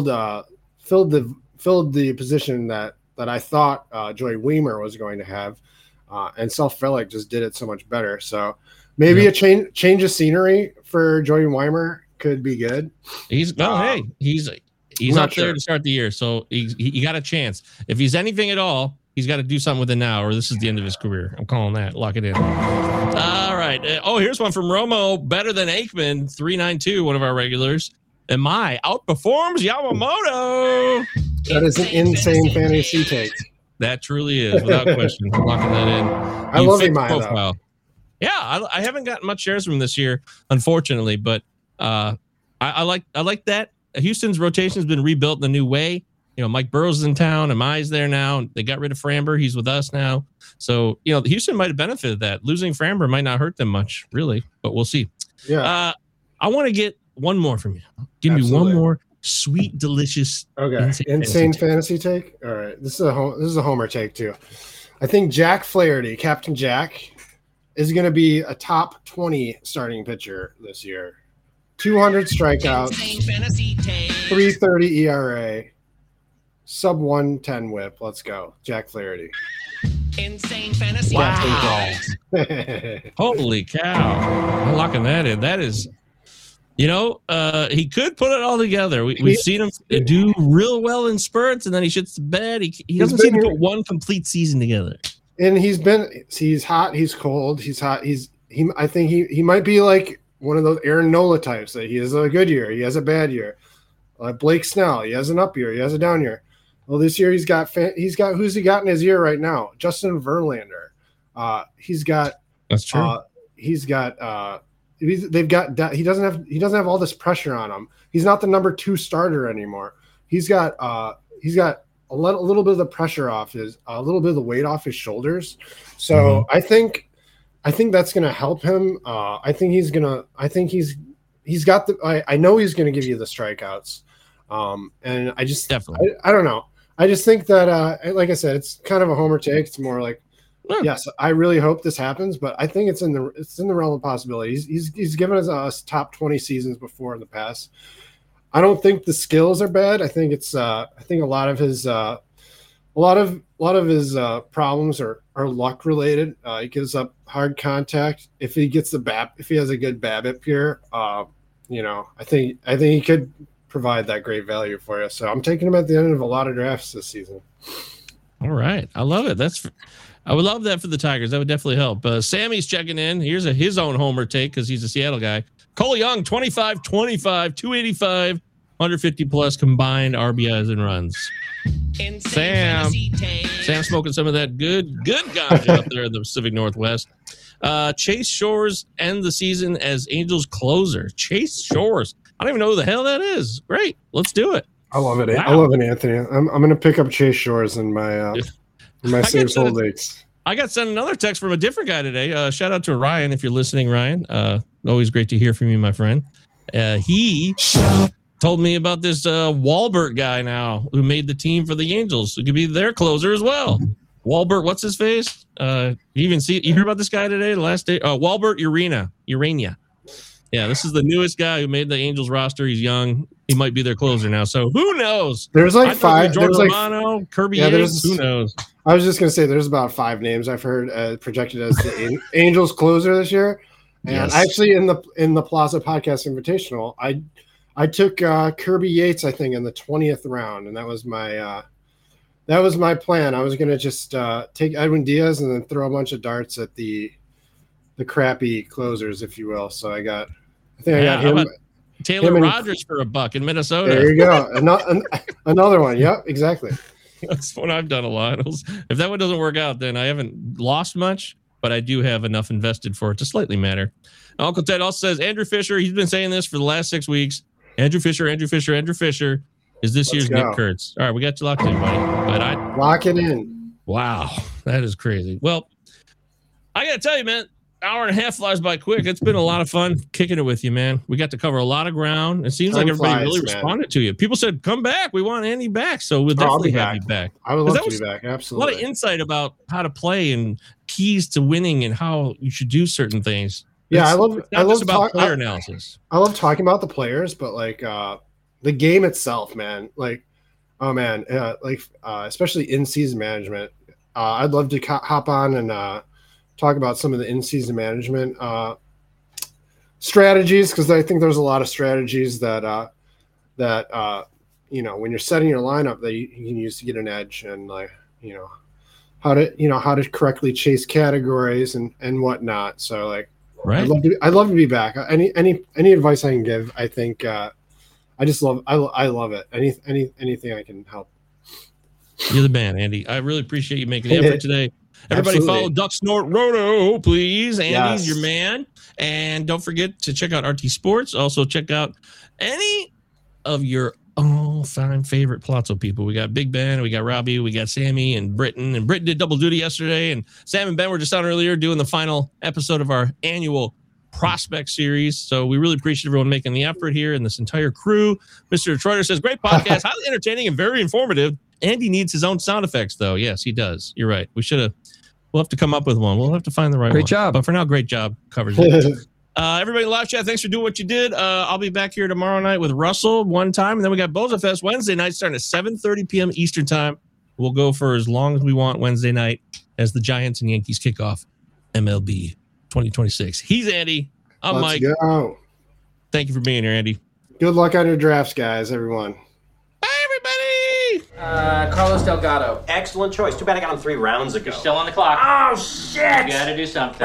the position that I thought Joey Weimer was going to have, and Sal Frelick just did it so much better. So maybe a change of scenery for Joey Weimer could be good. He's up there to start the year, so he got a chance. If he's anything at all, he's got to do something with it now, or this is the end of his career. I'm calling that. Lock it in. All right. Here's one from Romo. Better than Aikman, 392, one of our regulars. And outperforms Yamamoto. That is an insane fantasy take. That truly is, without question. I'm locking that in. I love Yamamoto. Yeah, I haven't gotten much shares from him this year, unfortunately, but I like that. Houston's rotation has been rebuilt in a new way. You know, Mike Burrows is in town. Amai's there now. They got rid of Framber. He's with us now. So, you know, Houston might have benefited that. Losing Framber might not hurt them much, really, but we'll see. Yeah. I want to get one more from you. Give me one more sweet, delicious. Okay. Insane fantasy take. All right. This is a homer take too. I think Jack Flaherty, Captain Jack, is going to be a top 20 starting pitcher this year. 200 strikeouts, 3.30 ERA. Sub 110 whip. Let's go. Jack Flaherty. Insane fantasy. Wow. Holy cow. I'm locking that in. That is, he could put it all together. We've seen him do real well in spurts, and then he shits the bed. He doesn't seem to put one complete season together. And he's hot, he's cold, he's hot. I think he might be like one of those Aaron Nola types that he has a good year, he has a bad year. Blake Snell, he has an up year, he has a down year. Well, this year he's got who's he got in his ear right now? Justin Verlander. He's got. That's true. He doesn't have all this pressure on him. He's not the number 2 starter anymore. He's got a little bit of the pressure off a little bit of the weight off his shoulders. So I think that's going to help him. I know he's going to give you the strikeouts. And I just definitely, I don't know. I just think that, like I said, it's kind of a homer take. It's more like, yes, I really hope this happens, but I think it's in the realm of possibility. He's given us top 20 seasons before in the past. I don't think the skills are bad. I think it's I think a lot of his problems are luck related. He gives up hard contact. If he gets if he has a good BABIP here, you know, I think he could provide that great value for you. So I'm taking him at the end of a lot of drafts this season. All right, I love it. I would love that for the Tigers. That would definitely help. Sammy's checking in. Here's his own homer take because he's a Seattle guy. Cole Young, 25, 285, 150 plus combined RBIs and runs. Sam smoking some of that good ganja up there in the Pacific Northwest. Chase Shores end the season as Angels closer. Chase Shores. I don't even know who the hell that is. Great. Let's do it. I love it. Wow. I love it, Anthony. I'm going to pick up Chase Shores in my saves hold leagues. I got sent another text from a different guy today. Shout out to Ryan if you're listening, Ryan. Always great to hear from you, my friend. He told me about this Walbert guy now who made the team for the Angels. Who could be their closer as well. Walbert, what's his face? You hear about this guy today? The last day? Walbert Urania. Yeah, this is the newest guy who made the Angels roster. He's young. He might be their closer now. So who knows? There's like five. Jordan Romano, Kirby Yates. Who knows? I was just going to say there's about 5 names I've heard projected as the Angels closer this year. And yes. Actually, in the Plaza Podcast Invitational, I took Kirby Yates, I think, in the 20th round, and that was my plan. I was going to just take Edwin Diaz and then throw a bunch of darts at the crappy closers, if you will. So I got him. Taylor Rogers for $1 in Minnesota. There you go. Another one. Yep, exactly. That's what I've done a lot. If that one doesn't work out, then I haven't lost much, but I do have enough invested for it to slightly matter. Uncle Ted also says Andrew Fisher. He's been saying this for the last 6 weeks. Andrew Fisher is this year's Nick Kurtz. All right, we got you locked in, buddy. But lock it in. Wow, that is crazy. Well, I got to tell you, man, hour and a half flies by quick. It's been a lot of fun kicking it with you, man. We got to cover a lot of ground. It seems like everybody really responded to you. People said, come back. We want Andy back. So we'll definitely have you back. I would love to be back. Absolutely. A lot of insight about how to play and keys to winning and how you should do certain things. Yeah, I love player analysis. I love talking about the players, but like the game itself, man. Like, oh man, especially in-season management. I'd love to hop on and talk about some of the in-season management strategies, because I think there's a lot of strategies that when you're setting your lineup that you can use to get an edge, and how to correctly chase categories and whatnot. So like, right. I'd love to be back. Any advice I can give, I think I love it. Anything I can help. You're the man, Andy. I really appreciate you making the effort today. Everybody follow Duck Snort Roto, please. Andy's your man. And don't forget to check out RT Sports. Also check out any of your all-time favorite Palazzo people. We got Big Ben, we got Robbie, we got Sammy and Britton. And Britton did double duty yesterday. And Sam and Ben were just on earlier doing the final episode of our annual prospect series. So we really appreciate everyone making the effort here and this entire crew. Mr. Detroiter says, great podcast, highly entertaining and very informative. Andy needs his own sound effects, though. Yes, he does. You're right. We'll have to come up with one. We'll have to find the right one. Great job. But for now, great job. Covers it. Everybody in live chat, thanks for doing what you did. I'll be back here tomorrow night with Russell one time. And then we got Boza Fest Wednesday night starting at 7:30 p.m. Eastern time. We'll go for as long as we want Wednesday night as the Giants and Yankees kick off MLB 2026. He's Andy. I'm Mike. Go. Thank you for being here, Andy. Good luck on your drafts, guys, everyone. Carlos Delgado. Excellent choice. Too bad I got him 3 rounds ago. You're still on the clock. Oh, shit! You gotta do something.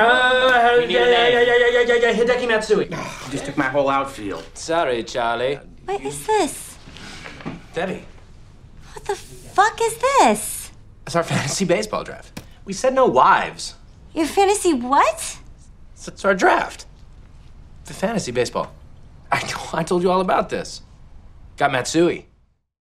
Hideki Matsui. You just took my whole outfield. Sorry, Charlie. What is this? Debbie. What the fuck is this? It's our fantasy baseball draft. We said no wives. Your fantasy what? It's our draft. For fantasy baseball. I told you all about this. Got Matsui.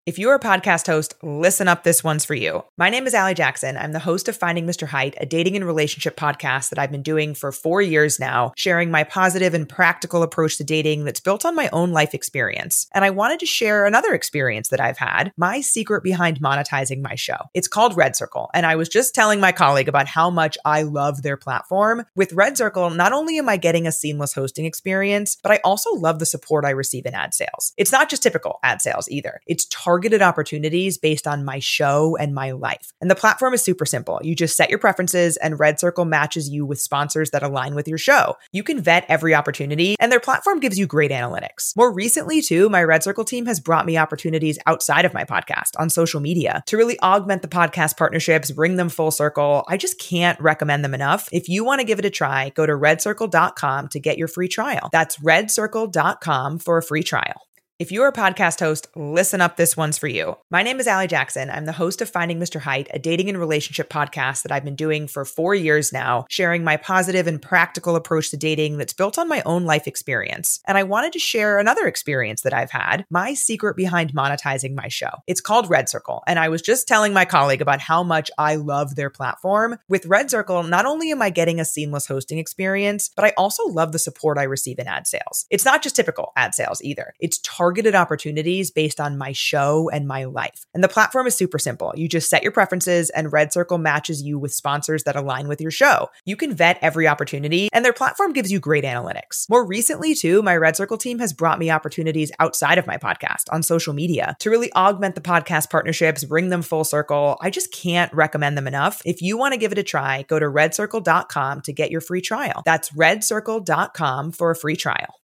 If you're a podcast host, listen up. This one's for you. My name is Allie Jackson. I'm the host of Finding Mr. Height, a dating and relationship podcast that I've been doing for 4 years now, sharing my positive and practical approach to dating that's built on my own life experience. And I wanted to share another experience that I've had, my secret behind monetizing my show. It's called Red Circle. And I was just telling my colleague about how much I love their platform. With Red Circle, not only am I getting a seamless hosting experience, but I also love the support I receive in ad sales. It's not just typical ad sales either. It's targeted opportunities based on my show and my life. And the platform is super simple. You just set your preferences and Red Circle matches you with sponsors that align with your show. You can vet every opportunity and their platform gives you great analytics. More recently too, my Red Circle team has brought me opportunities outside of my podcast on social media to really augment the podcast partnerships, bring them full circle. I just can't recommend them enough. If you want to give it a try, go to redcircle.com to get your free trial. That's redcircle.com for a free trial. If you're a podcast host, listen up. This one's for you. My name is Allie Jackson. I'm the host of Finding Mr. Height, a dating and relationship podcast that I've been doing for 4 years now, sharing my positive and practical approach to dating that's built on my own life experience. And I wanted to share another experience that I've had, my secret behind monetizing my show. It's called Red Circle. And I was just telling my colleague about how much I love their platform. With Red Circle, not only am I getting a seamless hosting experience, but I also love the support I receive in ad sales. It's not just typical ad sales either. It's targeted opportunities based on my show and my life. And the platform is super simple. You just set your preferences and Red Circle matches you with sponsors that align with your show. You can vet every opportunity and their platform gives you great analytics. More recently too, my Red Circle team has brought me opportunities outside of my podcast on social media to really augment the podcast partnerships, bring them full circle. I just can't recommend them enough. If you want to give it a try, go to redcircle.com to get your free trial. That's redcircle.com for a free trial.